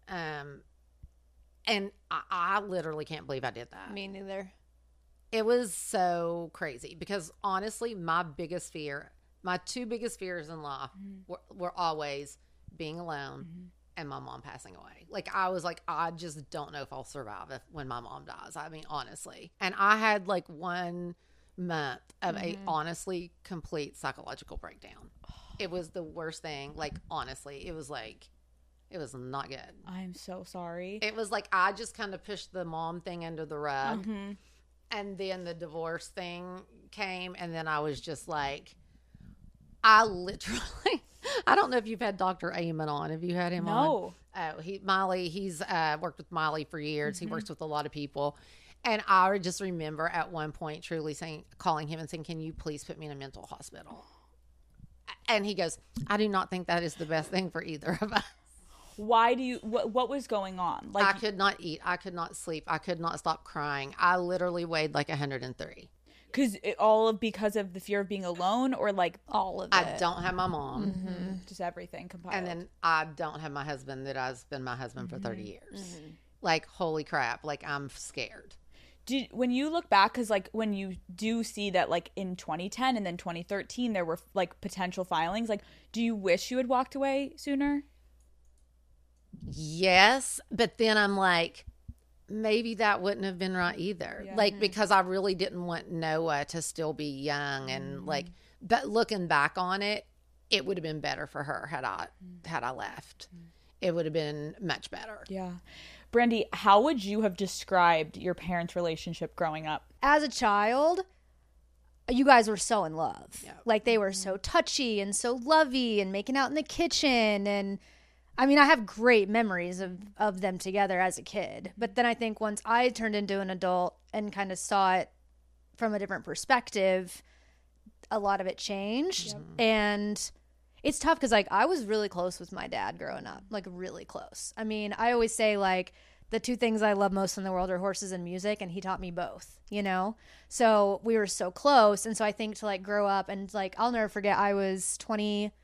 And I literally can't believe I did that. Me neither. It was so crazy because, honestly, my two biggest fears in life were always being alone and my mom passing away. Like, I was like, I just don't know if I'll survive when my mom dies. I mean, honestly. And I had, like, 1 month of a honestly complete psychological breakdown. It was the worst thing. Like, honestly, it was like, it was not good. I'm so sorry. It was like, I just kind of pushed the mom thing under the rug. And then the divorce thing came. And then I was just like, I literally, I don't know if you've had Dr. Amen on. Have you had him on? No. He's worked with Miley for years. He works with a lot of people. And I just remember at one point truly calling him and saying, can you please put me in a mental hospital? And he goes, I do not think that is the best thing for either of us. Why do you, what was going on? Like, I could not eat. I could not sleep. I could not stop crying. I literally weighed like 103. Because of the fear of being alone, or like all of it? I don't have my mom. Just everything compiled. And then I don't have my husband that has been my husband for 30 years. Like, holy crap. Like, I'm scared. When you look back, because like when you do see that, like in 2010 and then 2013, there were like potential filings, like, do you wish you had walked away sooner? Yes. But then I'm like, maybe that wouldn't have been right either. Yeah. Like, because I really didn't want Noah to still be young. And like, but looking back on it, it would have been better for her had I left. It would have been much better. Yeah. Brandy, how would you have described your parents' relationship growing up? As a child, you guys were so in love. Yep. Like, they were so touchy and so lovey and making out in the kitchen. And I mean, I have great memories of them together as a kid. But then I think once I turned into an adult and kind of saw it from a different perspective, a lot of it changed. Yep. And it's tough because, like, I was really close with my dad growing up, like, really close. I mean, I always say, like, the two things I love most in the world are horses and music, and he taught me both, you know? So we were so close. And so I think to, like, grow up and, like, I'll never forget, I was 20,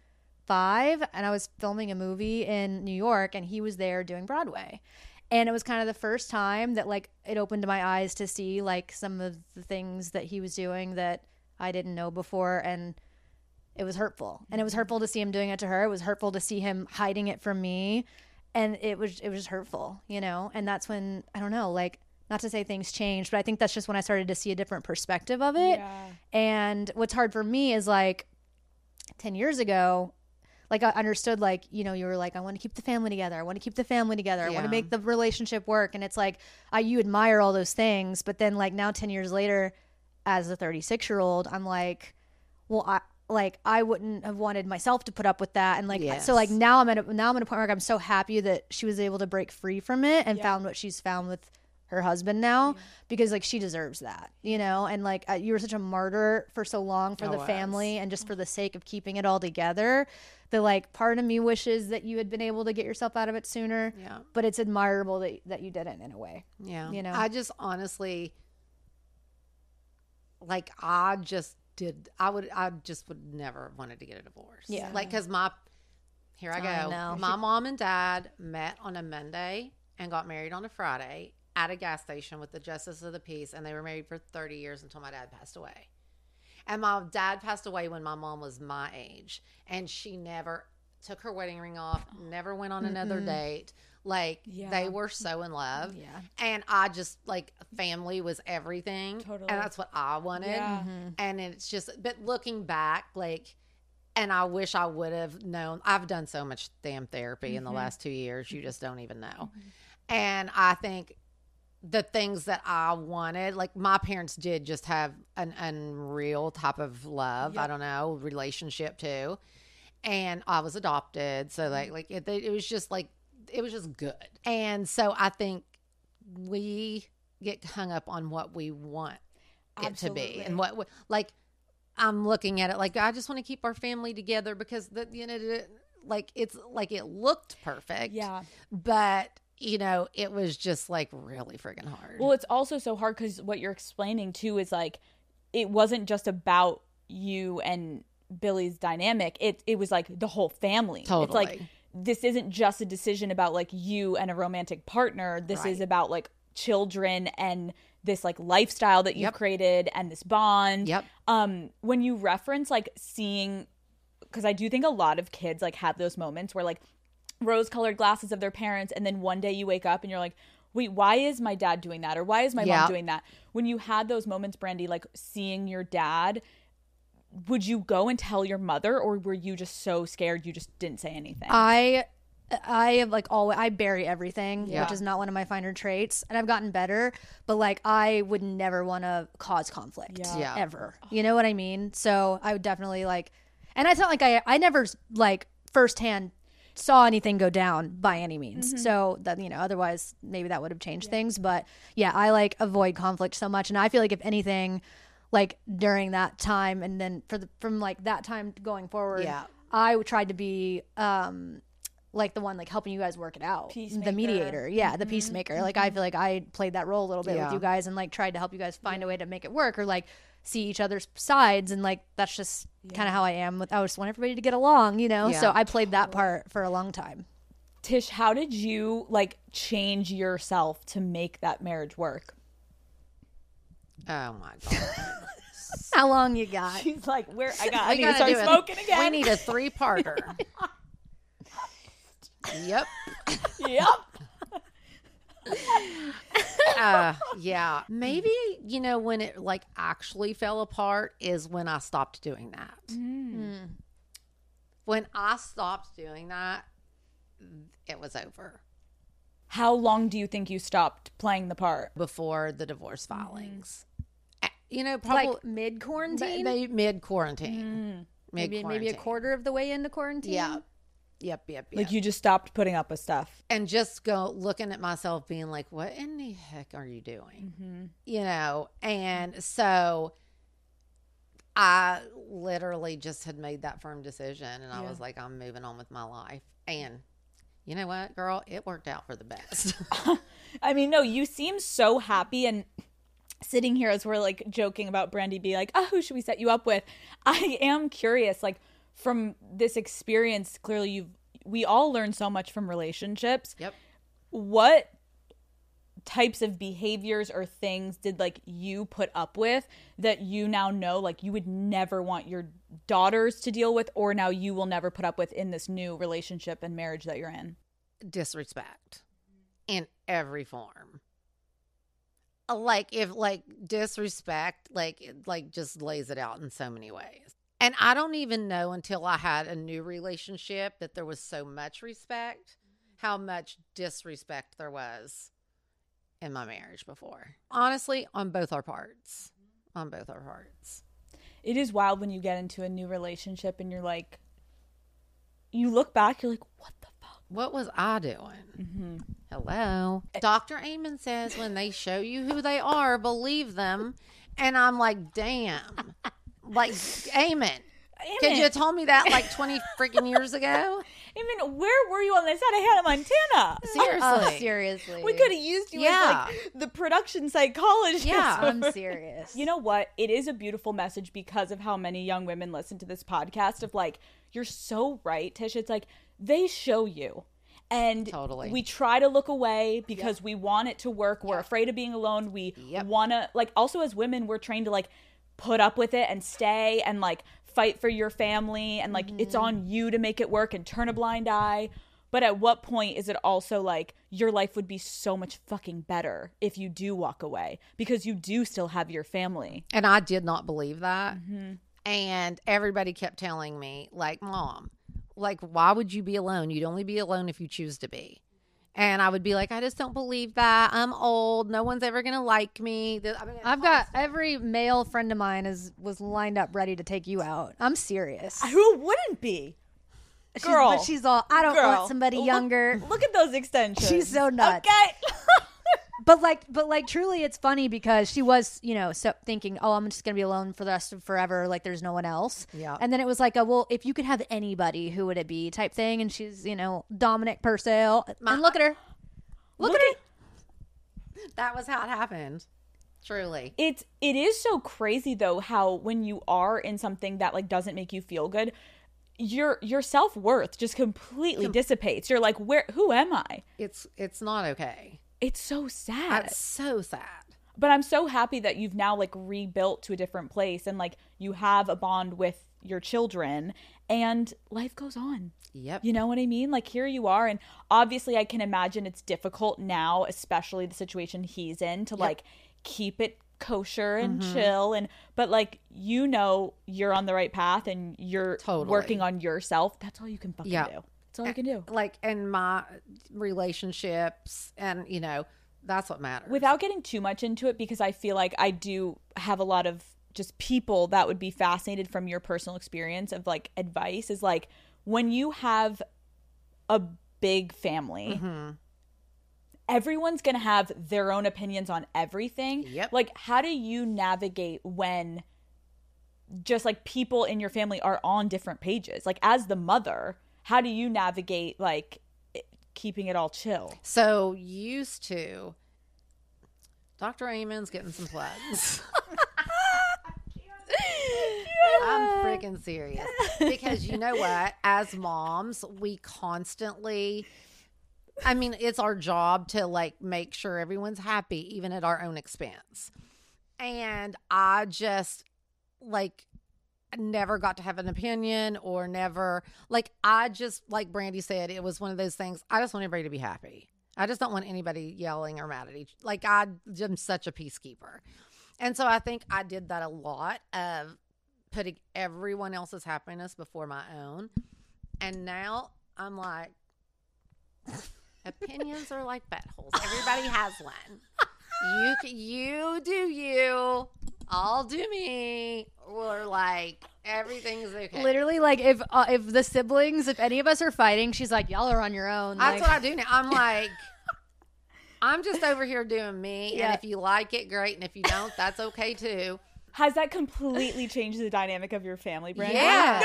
5 and I was filming a movie in New York and he was there doing Broadway. And it was kind of the first time that like it opened my eyes to see like some of the things that he was doing that I didn't know before, and it was hurtful. And it was hurtful to see him doing it to her. It was hurtful to see him hiding it from me. And it was just hurtful, you know? And that's when, I don't know, like, not to say things changed, but I think that's just when I started to see a different perspective of it. Yeah. And what's hard for me is like 10 years ago, like I understood, like, you know, you were like, I want to keep the family together. I want to keep the family together. I want to make the relationship work. And it's like, you admire all those things. But then like now 10 years later, as a 36-year-old, I'm like, well, I wouldn't have wanted myself to put up with that. And like, so like now I'm at a point where I'm so happy that she was able to break free from it and found what she's found with her husband now, because like she deserves that, you know? And like you were such a martyr for so long for the family and just for the sake of keeping it all together, that like part of me wishes that you had been able to get yourself out of it sooner. Yeah. But it's admirable that you didn't, in a way. Yeah. You know, I just honestly, like, I just would never have wanted to get a divorce. Yeah. Like, cause here I go. My mom and dad met on a Monday and got married on a Friday at a gas station with the Justice of the Peace. And they were married for 30 years until my dad passed away. And my dad passed away when my mom was my age. And she never took her wedding ring off, never went on another date. Like, they were so in love. Yeah. And I just, like, family was everything. Totally. And that's what I wanted. Yeah. And it's just, but looking back, like, and I wish I would have known. I've done so much damn therapy in the last 2 years. You just don't even know. And I think the things that I wanted, like my parents did just have an unreal type of love. I don't know, relationship too. And I was adopted. So like it was just like, it was just good. And so I think we get hung up on what we want it to be. And what like, I'm looking at it like, I just want to keep our family together because like it's like it looked perfect. Yeah. But you know, it was just like really friggin' hard. Well, it's also so hard because what you're explaining too is like, it wasn't just about you and Billy's dynamic. It was like the whole family. Totally. It's like, this isn't just a decision about like you and a romantic partner. This is about like children and this like lifestyle that you've created and this bond. Yep. When you reference like seeing, because I do think a lot of kids like have those moments where like rose-colored glasses of their parents, and then one day you wake up and you're like, wait, why is my dad doing that? Or why is my mom doing that? When you had those moments, Brandy, like seeing your dad, would you go and tell your mother, or were you just so scared you just didn't say anything? I have like always, I bury everything, which is not one of my finer traits, and I've gotten better, but like I would never want to cause conflict ever. You know what I mean? So I would definitely like, and it's not like I never like firsthand saw anything go down by any means. So that, you know, otherwise maybe that would have changed things. But yeah, I like avoid conflict so much. And I feel like if anything, like during that time and then from like that time going forward, I tried to be like the one like helping you guys work it out. Peacemaker. The mediator. Yeah, the peacemaker. Like I feel like I played that role a little bit with you guys and like tried to help you guys find a way to make it work, or like see each other's sides, and like that's just kind of how I am. I just want everybody to get along, you know. So I played that part for a long time. Tish, how did you like change yourself to make that marriage work? Oh my god. How long you got? She's like, I need to start smoking again. We need a 3-parter. Yep. Yeah. Maybe, you know, when it like actually fell apart is when I stopped doing that. When I stopped doing that, it was over. How long do you think you stopped playing the part? Before the divorce filings. You know, probably like mid-quarantine? Mid-quarantine. Maybe a quarter of the way into quarantine? Yeah. Yep. Like you just stopped putting up with stuff. And just go looking at myself being like, what in the heck are you doing? You know? And so I literally just had made that firm decision, and I was like, I'm moving on with my life. And you know what, girl? It worked out for the best. I mean, no, you seem so happy, and sitting here as we're like joking about Brandy be like, oh, who should we set you up with? I am curious, like, from this experience, clearly we all learn so much from relationships. Yep. What types of behaviors or things did like you put up with that you now know like you would never want your daughters to deal with, or now you will never put up with in this new relationship and marriage that you're in? Disrespect in every form. Like if like disrespect, like just lays it out in so many ways. And I don't even know until I had a new relationship that there was so much respect, how much disrespect there was in my marriage before. Honestly, on both our parts. On both our parts. It is wild when you get into a new relationship and you're like, you look back, you're like, what the fuck? What was I doing? Mm-hmm. Hello. Dr. Amen says when they show you who they are, believe them. And I'm like, damn. Like, Amen. Could you have told me that like 20 freaking years ago? Amen, where were you on this set of Hannah Montana? Seriously. Seriously. We could have used you as like the production psychologist. Yeah. I'm serious. You know what? It is a beautiful message because of how many young women listen to this podcast of like, you're so right, Tish. It's like, they show you. And totally. We try to look away because we want it to work. We're afraid of being alone. We want to, like, also as women, we're trained to like put up with it and stay and like fight for your family and like it's on you to make it work and turn a blind eye. But at what point is it also like your life would be so much fucking better if you do walk away because you do still have your family? And I did not believe that. And everybody kept telling me like, Mom, like, why would you be alone? You'd only be alone if you choose to be. And I would be like, I just don't believe that. I'm old. No one's ever going to like me. I've got every male friend of mine was lined up ready to take you out. I'm serious. Who wouldn't be? Girl. But she's all, I don't want somebody younger. Look at those extensions. She's so nuts. Okay. But like truly it's funny because she was, you know, so thinking, oh, I'm just going to be alone for the rest of forever. Like there's no one else. Yeah. And then it was like, well, if you could have anybody, who would it be type thing. And she's, you know, Dominic Purcell. And look at her. Look at her. That was how it happened. Truly. It is so crazy though, how when you are in something that like doesn't make you feel good, your self-worth just completely dissipates. You're like, who am I? It's not okay. It's so sad. That's so sad. But I'm so happy that you've now like rebuilt to a different place and like you have a bond with your children and life goes on. Yep. You know what I mean? Like here you are. And obviously I can imagine it's difficult now, especially the situation he's in, to like keep it kosher and chill. But like, you know, you're on the right path and you're working on yourself. That's all you can fucking do. That's all you can do. Like in my relationships and, you know, that's what matters. Without getting too much into it, because I feel like I do have a lot of just people that would be fascinated from your personal experience of like advice is like when you have a big family, everyone's going to have their own opinions on everything. Yep. Like, how do you navigate when just like people in your family are on different pages? Like as the mother, how do you navigate like keeping it all chill? So used to, Dr. Amen's getting some plugs. I'm freaking serious. Because you know what? As moms, we constantly, I mean, it's our job to like make sure everyone's happy, even at our own expense. And I just like never got to have an opinion or never, like, I just, like Brandy said, it was one of those things. I just want everybody to be happy. I just don't want anybody yelling or mad at each. Like, I'm such a peacekeeper. And so I think I did that a lot of putting everyone else's happiness before my own. And now I'm like, opinions are like buttholes. Everybody has one. You do you. I'll do me. Or like everything's okay. Literally, like if the siblings, if any of us are fighting, she's like, y'all are on your own. That's what I do now. I'm like, I'm just over here doing me. And if you like it, great. And if you don't, that's okay too. Has that completely changed the dynamic of your family, Brandon? Yeah.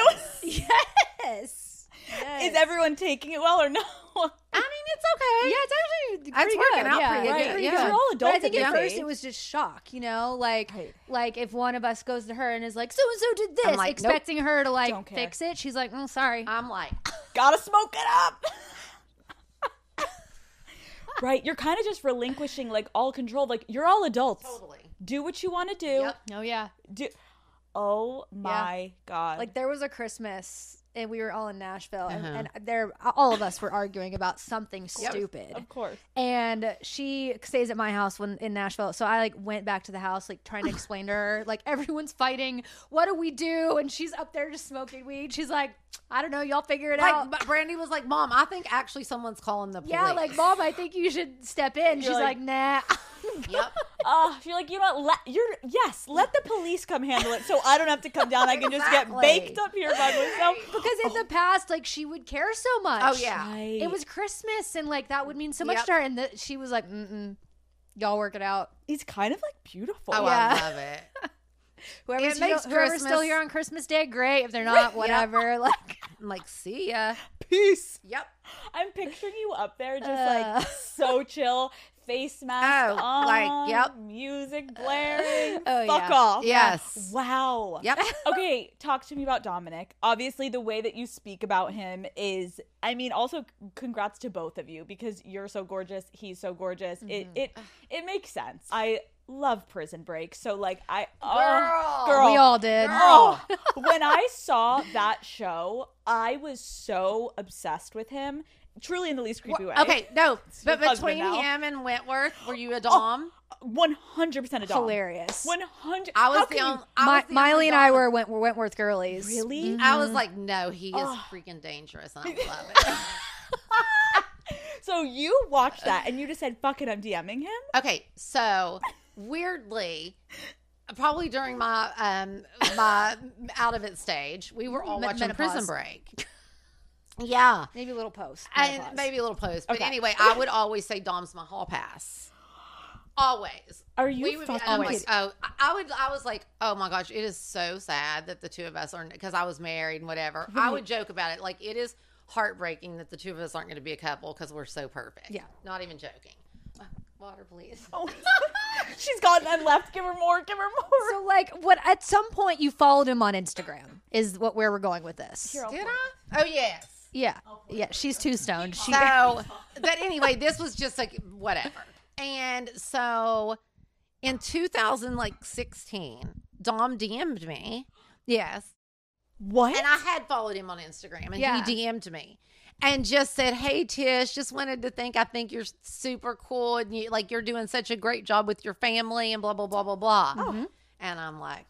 Yes. Is everyone taking it well or no? I mean, it's okay. Yeah, it's actually pretty working good. out Yeah. pretty Right. good. Because Yeah. you're all But I adults think at at this first age. it was just shock, like Right. like if one of us goes to her and is like, so and so did this, I'm like, nope. expecting her to like Don't care. fix it. She's like, sorry. I'm like, Gotta smoke it up. Right, you're kind of just relinquishing like all control. Like you're all adults. totally. Do what you want to do. Yep. Oh yeah. Do. Oh my god. Like there was a Christmas and we were all in Nashville Uh-huh. and there all of us were arguing about something stupid. of course. And she stays at my house when in Nashville. So I like went back to the house, like trying to explain to her, like everyone's fighting. What do we do? And she's up there just smoking weed. She's like, I don't know. Y'all figure it out. Like, Brandy was like, Mom, I think actually someone's calling the police. Yeah, like, Mom, I think you should step in. She's like- like, nah. Yep. You're like, you know what? Let the police come handle it, so I don't have to come down. I can just get Exactly. baked up here by myself. Because in the past, like, she would care so much. Oh, yeah. Right. It was Christmas, and, like, that would mean so much Yep. to her. And she was like, y'all work it out. He's kind of like beautiful. Oh, Yeah. I love it. Whoever's, It makes whoever's still Christmas- here on Christmas Day, great. If they're not, whatever. Like, I'm like, see ya. Peace. Yep. I'm picturing you up there, just Uh. like so chill, face mask Oh, on, like, yep. music blaring. Oh, Fuck yeah. off. Yes. Wow. Yep. Okay, talk to me about Dominic. Obviously, the way that you speak about him is, I mean, also congrats to both of you because you're so gorgeous, he's so gorgeous. Mm-hmm. It makes sense. I love Prison Break, so like Girl. we all did. Oh, when I saw that show, I was so obsessed with him. Truly in the least creepy way. Okay, no. But your husband between now. him and Wentworth, were you a Dom? 100% a dog. Hilarious. 100. I was How the can only. Miley and I were Wentworth girlies. Really? I was like, no, he is freaking dangerous. And I love it. So you watched that and you just said, "Fuck it, I'm DMing him." Okay, so weirdly, probably during my my out of it stage, we were all watching menopause. Prison Break. Yeah, Maybe a little post. and menopause. maybe a little post, but Okay. anyway, I would always say Dom's my hall pass. Always. Are you We would be, fucking I'm like, kidding? I was like, oh my gosh, it is so sad that the two of us are, because I was married and whatever. I would joke about it. Like, it is heartbreaking that the two of us aren't going to be a couple because we're so perfect. Yeah. Not even joking. Water, please. She's gone and left. Give her more. Give her more. So, like, what at some point you followed him on Instagram is where we're going with this. Here, I'll Did I? Oh, yes. Yeah, yeah. She's too stoned. She So, but anyway, this was just like whatever. And so in 2016, Dom DM'd me. Yes. What? And I had followed him on Instagram and Yeah. he DM'd me and just said, "Hey Tish, just wanted to I think you're super cool and you're doing such a great job with your family and blah blah blah blah blah." And I'm like,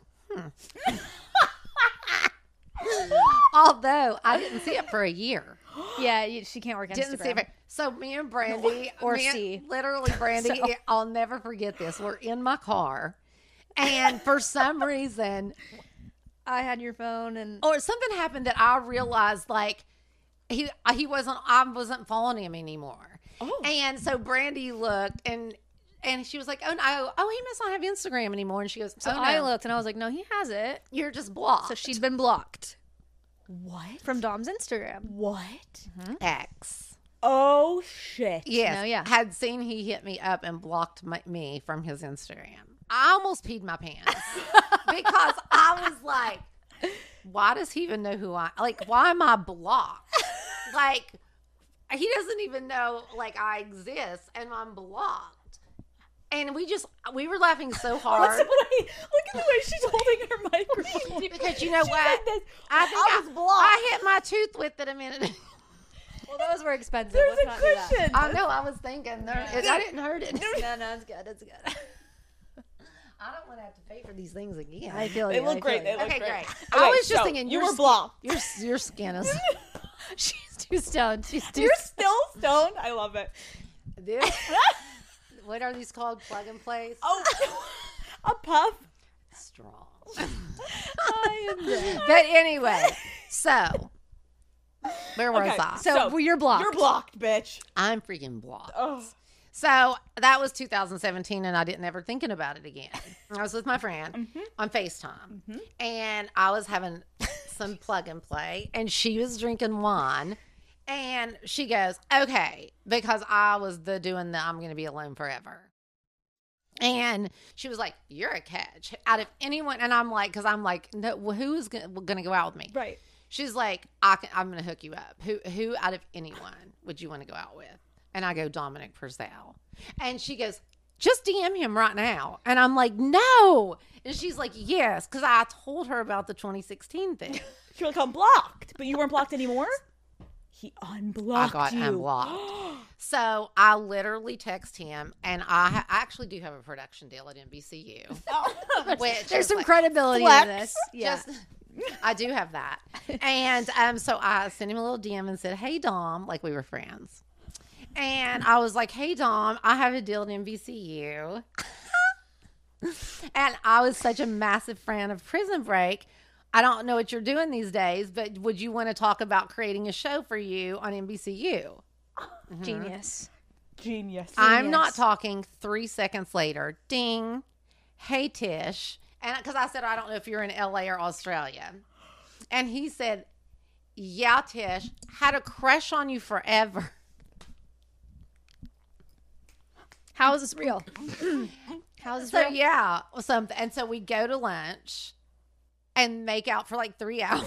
Although I didn't see it for a year. yeah, she can't work Didn't see Instagram. it. So me and Brandy, Or me and- see. literally Brandy, I'll never forget this. We're in my car, and for some reason, I had your phone and or something happened that I realized like I wasn't following him anymore. And so Brandy looked and she was like, oh he must not have Instagram anymore. And she goes, so oh, no, I looked and I was like, no, he has it. you're just blocked. So she'd been blocked What? from Dom's Instagram. What? X. Oh shit. Yes. No, yeah. Had seen he hit me up and blocked me from his Instagram. I almost peed my pants because I was like, why does he even know who why am I blocked? Like, he doesn't even know like I exist and I'm blocked. And we were laughing so hard. Look at the way she's holding her microphone. Because you know what? said this. I think I was blocked. I hit my tooth with it a minute. Well, those were expensive. There's Let's a not do that. cushion. I know. I was thinking. I didn't hurt it. No, it's good. It's good. I don't want to have to pay for these things again. I feel They you. look I great. feel They you. look Okay, great. great. Okay, I was just so thinking you were blocked. Your skin is She's too stoned. She's too. You're still stoned. I love it. this. What are these called? Plug and plays. Oh, a puff. Strong. I am dead. But anyway, so where was Okay, I? So you're blocked. You're blocked, bitch. I'm freaking blocked. Oh. So that was 2017, and I didn't ever thinking about it again. I was with my friend on FaceTime, and I was having some plug and play, and she was drinking wine, And she goes, okay, because I was doing the I'm going to be alone forever. And she was like, you're a catch out of anyone. And I'm like, because I'm like, no, well, who is going to go out with me? Right. She's like, I'm going to hook you up. Who out of anyone would you want to go out with? And I go, Dominic Purcell. And she goes, just DM him right now. And I'm like, no. And she's like, yes, because I told her about the 2016 thing. You're like, I'm blocked. But you weren't blocked anymore? He unblocked I got you. unblocked. So I literally text him, and I actually do have a production deal at NBCU. Which There's is some like, credibility flex. in this. Yeah. I do have that. And so I sent him a little DM and said, hey, Dom, like we were friends. And I was like, hey, Dom, I have a deal at NBCU. And I was such a massive fan of Prison Break. I don't know what you're doing these days, but would you want to talk about creating a show for you on NBCU? Genius. Genius. I'm not talking 3 seconds later. Ding. Hey, Tish. And because I said, I don't know if you're in LA or Australia. And he said, yeah, Tish, had a crush on you forever. How is this real? How is this So real? yeah, something. And so we go to lunch and make out for like 3 hours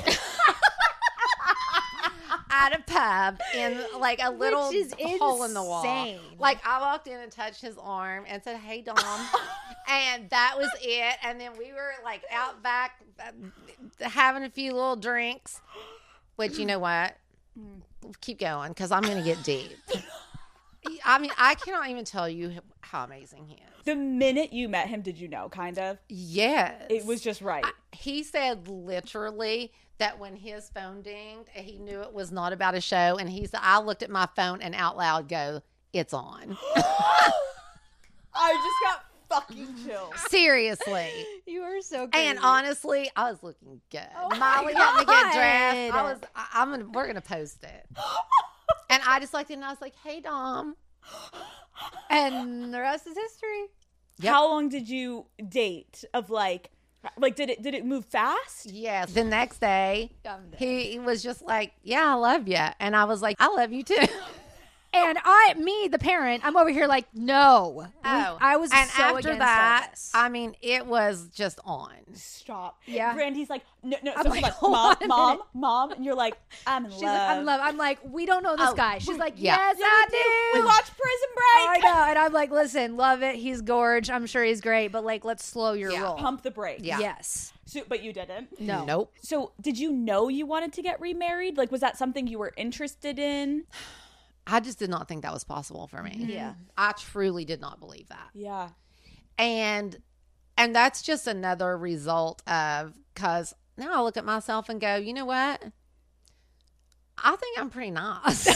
at a pub in like a little is hole in the wall. insane. Like I walked in and touched his arm and said, "Hey, Dom," and that was it. And then we were like out back having a few little drinks. Which you know what? Keep going because I'm going to get deep. I mean, I cannot even tell you how amazing he is. The minute you met him, did you know, kind of? Yes. It was just right. He said literally that when his phone dinged, he knew it was not about a show. And he said, I looked at my phone and out loud go, it's on. I just got fucking chills. Seriously. You are so crazy. And honestly, I was looking good. Oh Molly my helped me get dressed. God. We're gonna post it. And I just looked in and I was like, hey, Dom. And the rest is history. Yep. How long did you date? Of like did it move fast? Yes. The next day, Someday. he was just like, yeah, I love you. And I was like, I love you too. And me, the parent, I'm over here like, no. I was and so after against that, all this. I mean, it was just on. Stop. Yeah. Brandy's like, no. I'm So like, like, hold on a mom, and you're like, I'm in She's love. like, I'm in love. I'm like, we don't know this guy. She's like, yeah. yes, Yeah, I we do. We watched Prison Break. I know. And I'm like, listen, love it. He's gorge. I'm sure he's great, but like, let's slow your Yeah. roll. Pump the brakes. Yeah. Yes. So, but you didn't. No. Nope. So, did you know you wanted to get remarried? Like, was that something you were interested in? I just did not think that was possible for me. Yeah. I truly did not believe that. Yeah. And that's just another result of, because now I look at myself and go, you know what? I think I'm pretty nice.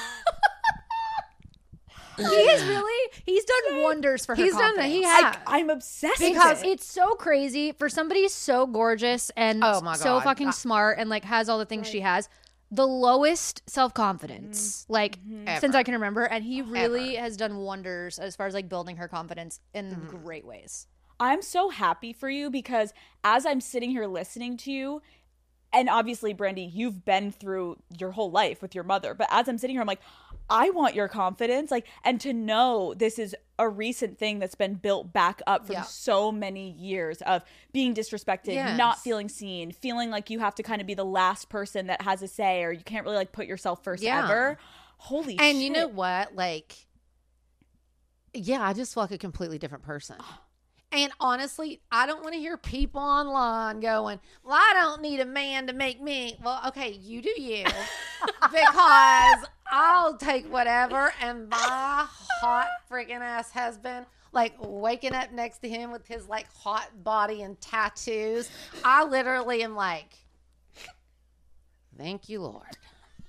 He's done wonders for her He's done that. confidence. He has. I'm obsessed Because with it. it's so crazy for somebody so gorgeous and Oh my so God. fucking smart and like has all the things she has. The lowest self-confidence like since Ever. I can remember, and he really has done wonders as far as like building her confidence in great ways. I'm so happy for you because as I'm sitting here listening to you, and obviously, Brandy, you've been through your whole life with your mother, but as I'm sitting here, I'm like, I want your confidence, like, and to know this is a recent thing that's been built back up from Yeah. so many years of being disrespected, Yes. not feeling seen, feeling like you have to kind of be the last person that has a say, or you can't really like put yourself first Yeah. ever. Holy shit. And you know what? Like, yeah, I just feel like a completely different person. And honestly, I don't want to hear people online going, well, I don't need a man to make me. Well, okay, you do you. Because I'll take whatever. And my hot freaking ass husband, like waking up next to him with his like hot body and tattoos, I literally am like, thank you, Lord.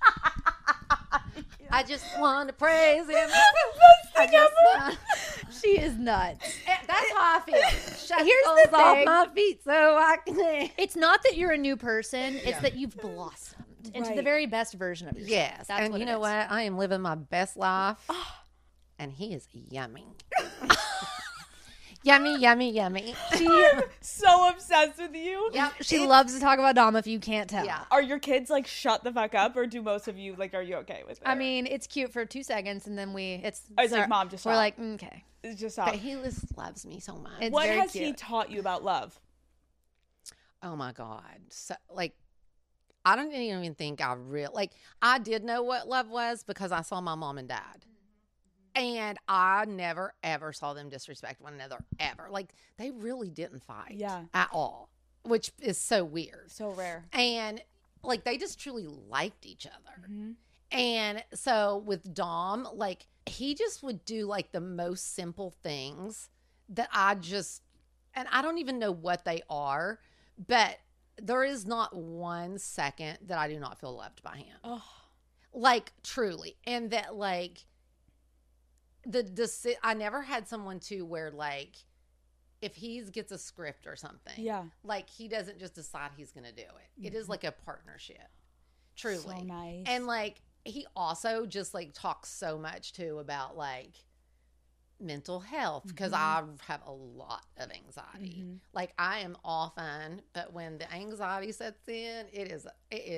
I just want to praise him. I just want- She is nuts. That's how I feel. Shut Here's those the off thing. my feet so I can. It's not that you're a new person, it's Yeah. that you've blossomed into the Right. very best version of yourself. Yes, That's and what you it know is. what? I am living my best life, and he is yummy. Yummy, yummy, yummy. So obsessed with you. Yep. She loves to talk about Dom if you can't tell. Yeah. Are your kids like shut the fuck up, or do most of you like? Are you okay with it? I mean, it's cute for 2 seconds, and then it's like, Mom, just we're stop. like, okay. It's just But he just loves me so much. It's what very has cute. he taught you about love? Oh my God. So like, I don't even think I did know what love was because I saw my mom and dad. And I never, ever saw them disrespect one another, ever. Like, they really didn't fight at all, which is so weird. So rare. And, like, they just truly liked each other. Mm-hmm. And so with Dom, like, he just would do, like, the most simple things that and I don't even know what they are, but there is not 1 second that I do not feel loved by him. Oh. Like, truly. And that, like, I never had someone too where, like, if he gets a script or something, like, he doesn't just decide he's going to do it. It is like a partnership, truly. So nice. And, like, he also just, like, talks so much too about, like, mental health because I have a lot of anxiety. Like, I am all fine, but when the anxiety sets in, it is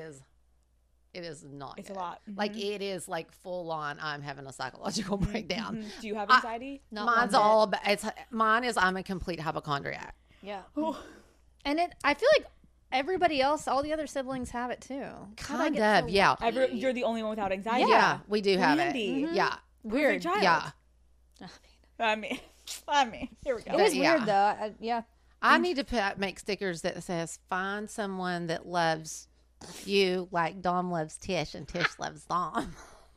not It's good. a lot. Like, it is like full on, I'm having a psychological breakdown. Do you have anxiety? Not Mine's mine is I'm a complete hypochondriac. Yeah. And I feel like everybody else, all the other siblings have it too. Kind of, yeah. You're the only one without anxiety. Yeah, we do have Randy. it. Yeah. Weird. Child. Yeah. I mean, here we go. It is Yeah. weird though. Yeah. I need to make stickers that says, find someone that loves you like Dom loves Tish and Tish loves Dom.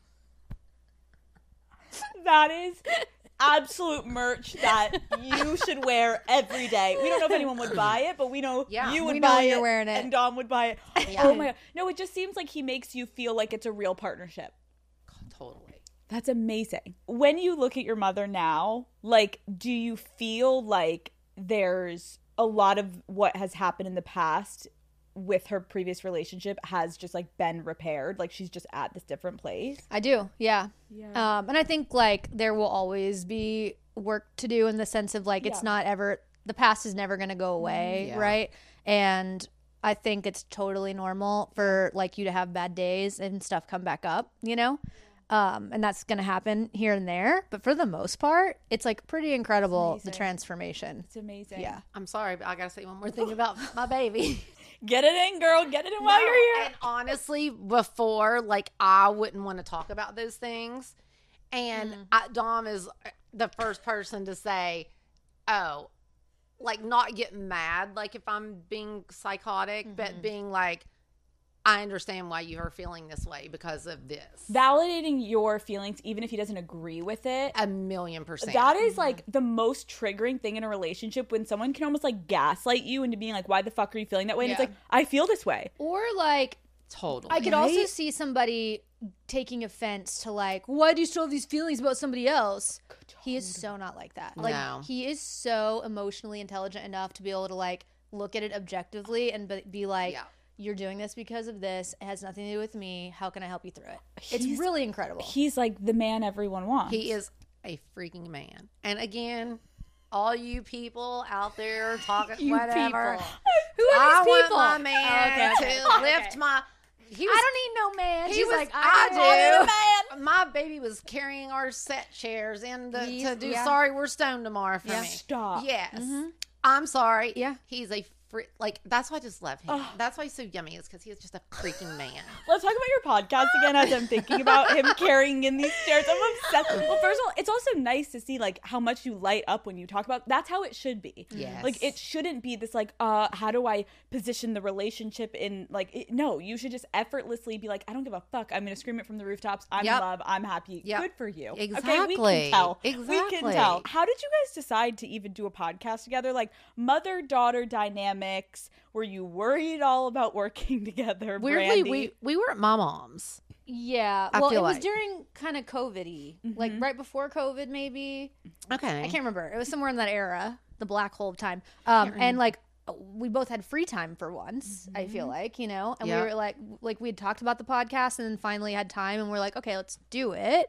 That is absolute merch that you should wear every day. We don't know if anyone would buy it, but we know you would buy it. You're wearing it. And Dom would buy it. Yeah. Oh my God. No, it just seems like he makes you feel like it's a real partnership. Totally. That's amazing. When you look at your mother now, like, do you feel like there's a lot of what has happened in the past with her previous relationship has just like been repaired? Like, she's just at this different place? I do. Yeah. Yeah. And I think like there will always be work to do in the sense of like, it's not ever, the past is never going to go away. Yeah. Right. And I think it's totally normal for like you to have bad days and stuff come back up, you know? And that's going to happen here and there. But for the most part, it's like pretty incredible, the transformation. It's amazing. Yeah. I'm sorry, but I got to say one more thing about my baby. Get it in, girl. Get it in while you're here. And honestly, before, like, I wouldn't want to talk about those things. And Dom is the first person to say, oh, like, not get mad, like, if I'm being psychotic, but being like, I understand why you are feeling this way because of this. Validating your feelings, even if he doesn't agree with it. 1,000,000%. That is like the most triggering thing in a relationship, when someone can almost like gaslight you into being like, why the fuck are you feeling that way? And it's like, I feel this way. Or like, Totally. I could also see somebody taking offense to like, why do you still have these feelings about somebody else? He is so not like that. Like, No. he is so emotionally intelligent enough to be able to like look at it objectively and be like, you're doing this because of this. It has nothing to do with me. How can I help you through it? It's really incredible. He's like the man everyone wants. He is a freaking man. And again, all you people out there talking whatever. Who are I these people? want my man to lift my. I don't need no man. He She's was like, I do. My baby was carrying our set chairs to do Sorry We're Stoned tomorrow for me. Stop. Yes. I'm sorry. Yeah. He's a like, that's why I just love him. That's why he's so yummy, is because he is just a freaking man. Let's talk about your podcast again as I'm thinking about him carrying in these stairs. I'm obsessed. Well, first of all, it's also nice to see like how much you light up when you talk about. That's how it should be. Yes. Like, it shouldn't be this like, how do I position the relationship in like, no, you should just effortlessly be like, I don't give a fuck. I'm going to scream it from the rooftops. I'm in love. I'm happy. Good for you. Exactly. Okay, we can tell. Exactly. We can tell. How did you guys decide to even do a podcast together? Like, mother-daughter dynamics. Were you worried all about working together? Weirdly, Brandy? we were at my mom's. Yeah. I Well, feel it was like. during kind of COVID-y. Like right before COVID, maybe. Okay. I can't remember. It was somewhere in that era, the black hole of time. And like we both had free time for once, I feel like, you know, and we were like we had talked about the podcast and then finally had time and we're like, okay, let's do it.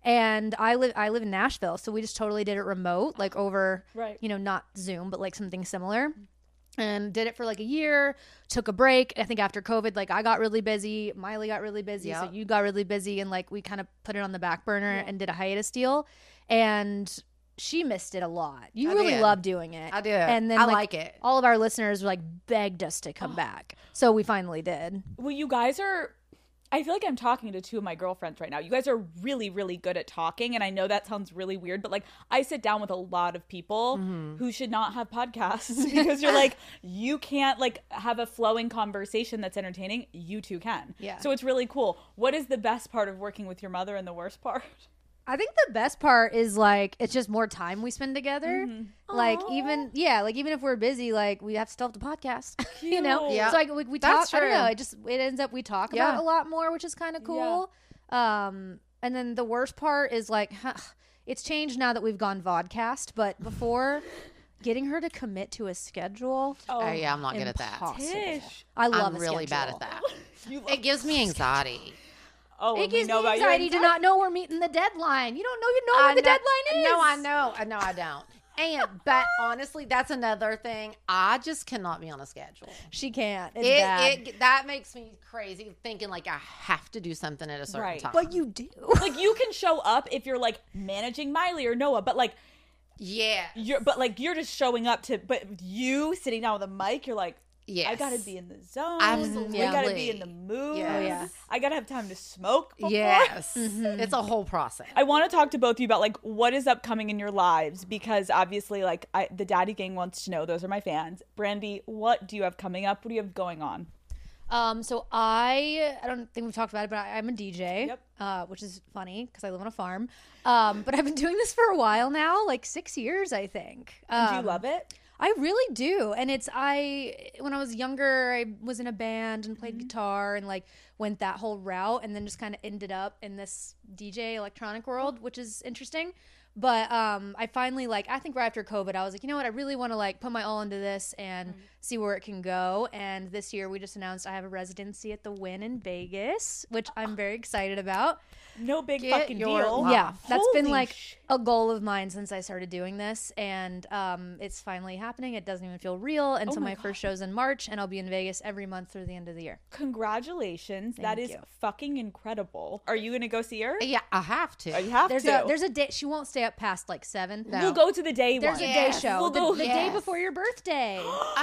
And I live in Nashville, so we just totally did it remote, like over, Right. not Zoom, but like something similar. And did it for like a year, took a break. I think after COVID, like I got really busy, Miley got really busy, so you got really busy, and like we kind of put it on the back burner and did a hiatus deal. And she missed it a lot. You really did. love doing it. I did. And then I like it. All of our listeners like begged us to come back. So we finally did. Well, you guys are, I feel like I'm talking to two of my girlfriends right now. You guys are really, really good at talking. And I know that sounds really weird, but like I sit down with a lot of people who should not have podcasts because you're like, you can't like have a flowing conversation that's entertaining. You two can. Yeah. So it's really cool. What is the best part of working with your mother and the worst part? I think the best part is like it's just more time we spend together. Like even if we're busy, like we still have to podcast. You know, Cute. Yeah. So like we That's talk. I don't know. true. It ends up we talk Yeah. about a lot more, which is kind of cool. And then the worst part is like it's changed now that we've gone vodcast, but before getting her to commit to a schedule. Oh yeah, I'm not good at that. Impossible. Tish. I love I'm a really bad schedule. at that. You love- It gives me anxiety. Oh, It and we gives know me about your anxiety to not know we're meeting the deadline. You don't know what the deadline is. No, I know. No, I don't. But honestly, that's another thing. I just cannot be on a schedule. She can't. It's bad. That makes me crazy thinking like I have to do something at a certain Right. time. But you do. like you can show up if you're like managing Miley or Noah, but like yeah, you're just showing up to, but you sitting down with a mic, you're like, yes. I gotta be in the zone. Absolutely. We gotta be in the mood. Yes. Oh, yeah. I gotta have time to smoke before. Yes, it's a whole process. I want to talk to both of you about like what is upcoming in your lives because obviously like the Daddy Gang wants to know. Those are my fans. Brandy, what do you have coming up? What do you have going on? So I don't think we've talked about it, but I'm a DJ, Yep. which is funny because I live on a farm. But I've been doing this for a while now, like 6 years, I think. And do you love it? I really do. And when I was younger, I was in a band and played guitar and like went that whole route and then just kind of ended up in this DJ electronic world, which is interesting. But I finally I think right after COVID, I was like, you know what? I really want to like put my all into this and see where it can go. And this year we just announced I have a residency at the Wynn in Vegas, which I'm very excited about. No big Get fucking your deal. life. Yeah, that's been Holy like a goal of mine since I started doing this, and it's finally happening. It doesn't even feel real, and so my first show's in March, and I'll be in Vegas every month through the end of the year. Congratulations. That is you. fucking incredible. Are you gonna go see her? Yeah, I have to. Oh, you have There's to. there's a day she won't stay up past like 7. No. We'll go to the day There's one. a Yes. day show, We'll the, go- the day before your birthday,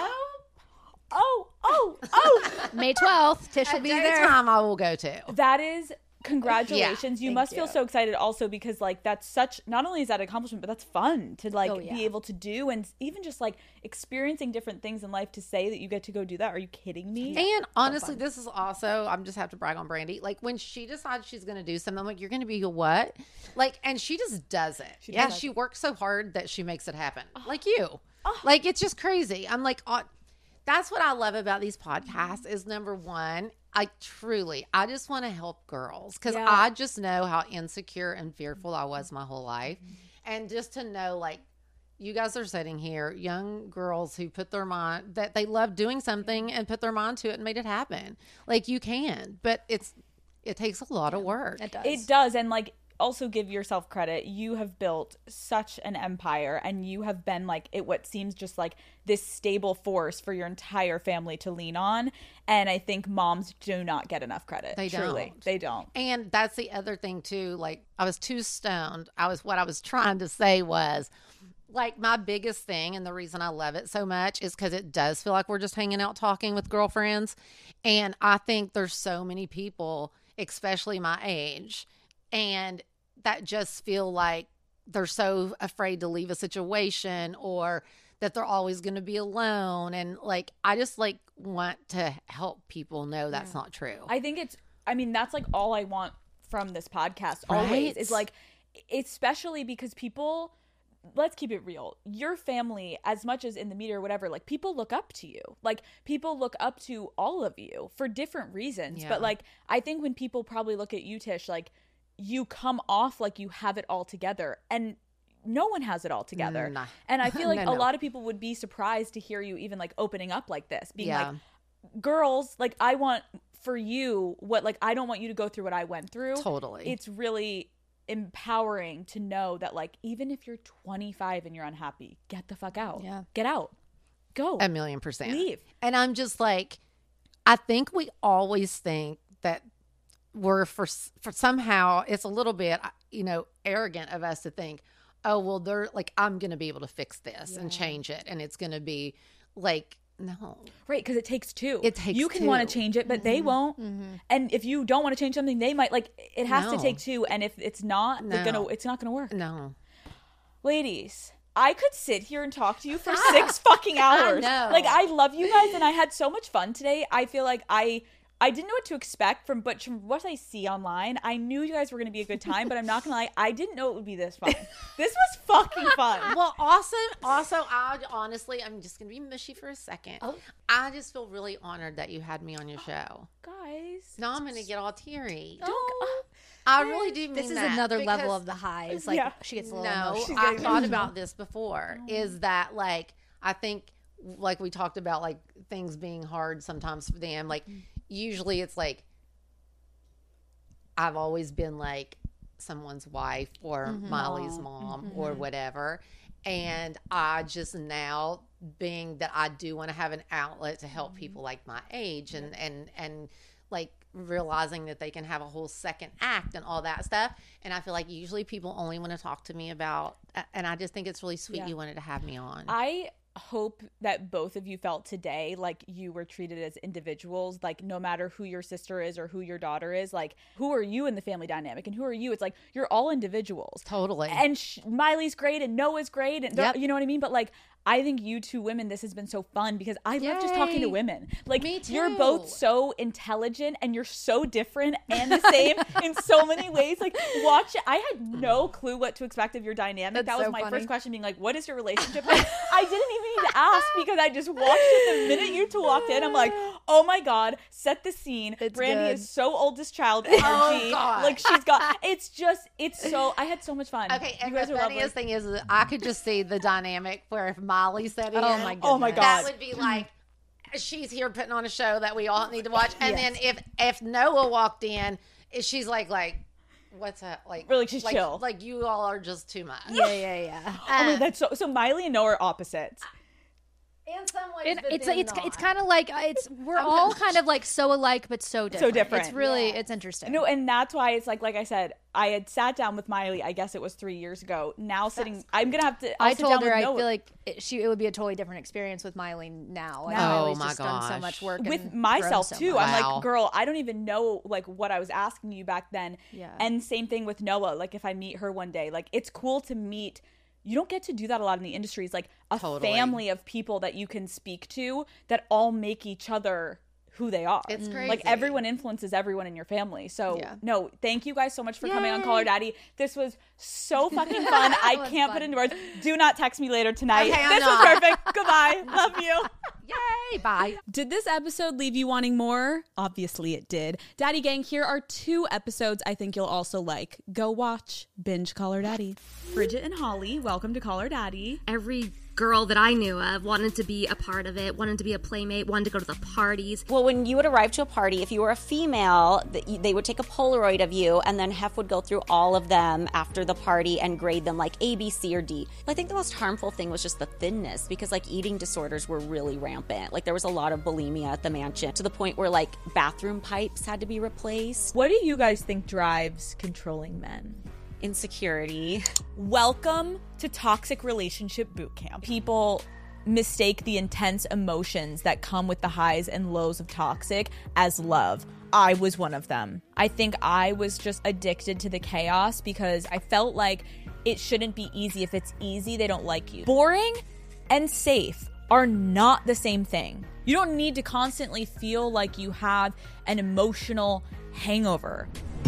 Oh, May 12th. Tish will a be there. daytime I will go to. That is congratulations. You thank must feel you. so excited also because like that's such, not only is that accomplishment, but that's fun to like Oh, yeah. be able to do and even just like experiencing different things in life to say that you get to go do that. Are you kidding me? And honestly, this is also, I'm just have to brag on Brandy. Like when she decides she's going to do something, I'm like, you're going to be a what? Like, and she just does it. She works so hard that she makes it happen. Like you. Like, it's just crazy. I'm like, that's what I love about these podcasts is number one, I just want to help girls because Yeah. I just know how insecure and fearful I was my whole life. And just to know, like, you guys are sitting here, young girls who put their mind, that they love doing something and put their mind to it and made it happen. Like, you can, but it takes a lot of work. It does. It does. And like, also give yourself credit. You have built such an empire and you have been like what seems just like this stable force for your entire family to lean on. And I think moms do not get enough credit. They Truly. don't. They don't. And that's the other thing too. Like I was too stoned. What I was trying to say was like my biggest thing and the reason I love it so much is because it does feel like we're just hanging out talking with girlfriends. And I think there's so many people, especially my age, and that just feel like they're so afraid to leave a situation or that they're always going to be alone. And like, I just like want to help people know that's not true. I think that's like all I want from this podcast Right? always is like, especially because people, let's keep it real. Your family, as much as in the media or whatever, like people look up to you. Like people look up to all of you for different reasons. Yeah. But like, I think when people probably look at you, Tish, like you come off like you have it all together and no one has it all together. Nah. And I feel like No. a lot of people would be surprised to hear you even like opening up like this, being Yeah. like, girls, like I want for you what, like I don't want you to go through what I went through. Totally. It's really empowering to know that, like, even if you're 25 and you're unhappy, get the fuck out. Yeah. Get out. Go. 1,000,000%. Leave. And I'm just like, I think we always think that we're for somehow it's a little bit, arrogant of us to think, oh, well, they're like, I'm going to be able to fix this and change it. And it's going to be like, no. Right, because it takes two. It takes You can two. want to change it, but they won't. And if you don't want to change something, they might. Like, it has to No. take two. And if it's not, No. it's not gonna work. No. Ladies, I could sit here and talk to you for 6 fucking hours. know. Like, I love you guys, and I had so much fun today. I feel like I didn't know what to expect from what I see online. I knew you guys were going to be a good time, but I'm not going to lie, I didn't know it would be this fun. This was fucking fun. Well, also, I'm just going to be mushy for a second. Oh. I just feel really honored that you had me on your show. Guys. Now I'm going to get all teary. Don't- I really do mean This is that another level because- of the highs. Like, Yeah. she gets a little No, emotional. I getting thought emotional. about this before. Is that like, I think, like we talked about, like things being hard sometimes for them. Like, usually it's like, I've always been like someone's wife or Miley's mom or whatever. And I just now, being that I do want to have an outlet to help people like my age and like realizing that they can have a whole second act and all that stuff. And I feel like usually people only want to talk to me about, and I just think it's really sweet you wanted to have me on. I hope that both of you felt today like you were treated as individuals, like no matter who your sister is or who your daughter is, like who are you in the family dynamic and who are you? It's like you're all individuals. Totally. And Miley's great and Noah's great and Yep. you know what I mean? But like, I think you two women, this has been so fun because I love just talking to Yay. women. Like, Me too. you're both so intelligent and you're so different and the same in so many ways. Like, watch it. I had no clue what to expect of your dynamic. That's that was so my funny. first question, being like, what is your relationship like? I didn't even need to ask because I just watched it the minute you two walked in. I'm like, oh my God, set the scene. It's Brandy good. is so oldest child energy. God. Like, it's so, I had so much fun. Okay, and you guys the are lovely. funniest thing is that I could just see the dynamic where if Miley said it, Oh my Oh my goodness. God. that would be like, she's here putting on a show that we all need to watch. And then if Noah walked in, she's like what's that? Like, Really, she's chill. Like, you all are just too much. Yeah. Oh my, that's so Miley and Noah are opposites. In some ways, but It's then it's not. kind of like we're all kind of like so alike but so different. different. It's really it's interesting. No, and that's why it's like I said, I had sat down with Miley, I guess it was 3 years ago. Now I'm gonna have to. I sit told down her with I Noah. feel like it would be a totally different experience with Miley now. Like, Oh Miley's my just done so gosh. much work with and myself grown so too. much. I'm Wow. like, girl, I don't even know like what I was asking you back then. Yeah. And same thing with Noah. Like if I meet her one day, like it's cool to meet. You don't get to do that a lot in the industry. It's like a Totally. family of people that you can speak to that all make each other who they are. It's crazy. Like everyone influences everyone in your family. So no, thank you guys so much for coming on Call Her Daddy. This was so fucking fun. I was can't put fun. into words. Do not text me later tonight. Okay, I'm this not. was perfect. Goodbye. Love you. Yay, bye. Did this episode leave you wanting more? Obviously it did. Daddy Gang, here are 2 episodes I think you'll also like. Go watch, binge Call Her Daddy. Bridget and Holly, welcome to Call Her Daddy. Every girl that I knew of wanted to be a part of it, wanted to be a playmate, wanted to go to the parties. Well, when you would arrive to a party, if you were a female, they would take a Polaroid of you, and then Hef would go through all of them after the party and grade them like A, B, C, or D. I think the most harmful thing was just the thinness, because like eating disorders were really rampant. Like there was a lot of bulimia at the mansion, to the point where like bathroom pipes had to be replaced. What do you guys think drives controlling men? Insecurity. Welcome to Toxic Relationship Boot Camp. People mistake the intense emotions that come with the highs and lows of toxic as love. I was one of them. I think I was just addicted to the chaos because I felt like it shouldn't be easy. If it's easy, they don't like you. Boring and safe are not the same thing. You don't need to constantly feel like you have an emotional hangover.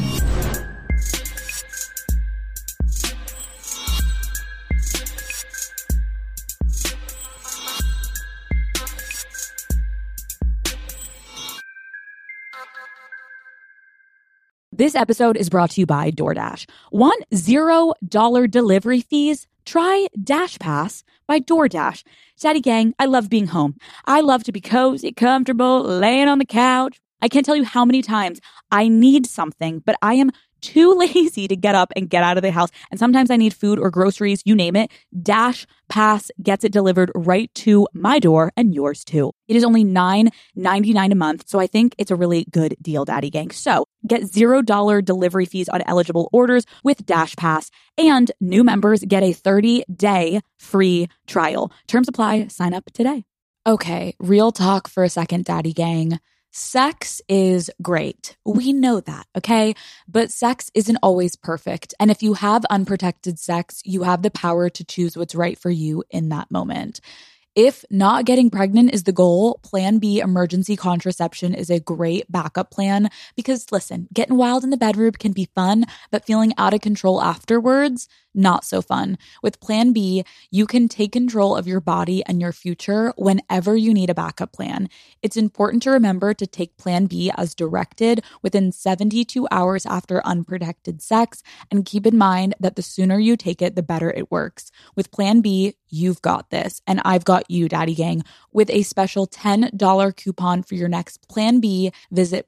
This episode is brought to you by DoorDash. Want $0 delivery fees? Try Dash Pass by DoorDash. Daddy Gang, I love being home. I love to be cozy, comfortable, laying on the couch. I can't tell you how many times I need something, but I am too lazy to get up and get out of the house, and sometimes I need food or groceries, you name it, DashPass gets it delivered right to my door and yours too. It is only $9.99 a month, so I think it's a really good deal, Daddy Gang. So get $0 delivery fees on eligible orders with DashPass, and new members get a 30-day free trial. Terms apply. Sign up today. Okay, real talk for a second, Daddy Gang. Sex is great. We know that, okay? But sex isn't always perfect. And if you have unprotected sex, you have the power to choose what's right for you in that moment. If not getting pregnant is the goal, Plan B emergency contraception is a great backup plan because, listen, getting wild in the bedroom can be fun, but feeling out of control afterwards, not so fun. With Plan B, you can take control of your body and your future whenever you need a backup plan. It's important to remember to take Plan B as directed within 72 hours after unprotected sex, and keep in mind that the sooner you take it, the better it works. With Plan B, you've got this, and I've got you, Daddy Gang. With a special $10 coupon for your next Plan B, visit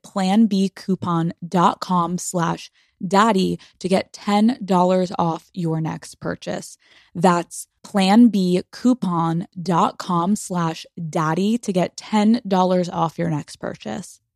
planbcoupon.com/daddy to get $10 off your next purchase. That's planbcoupon.com/daddy to get $10 off your next purchase.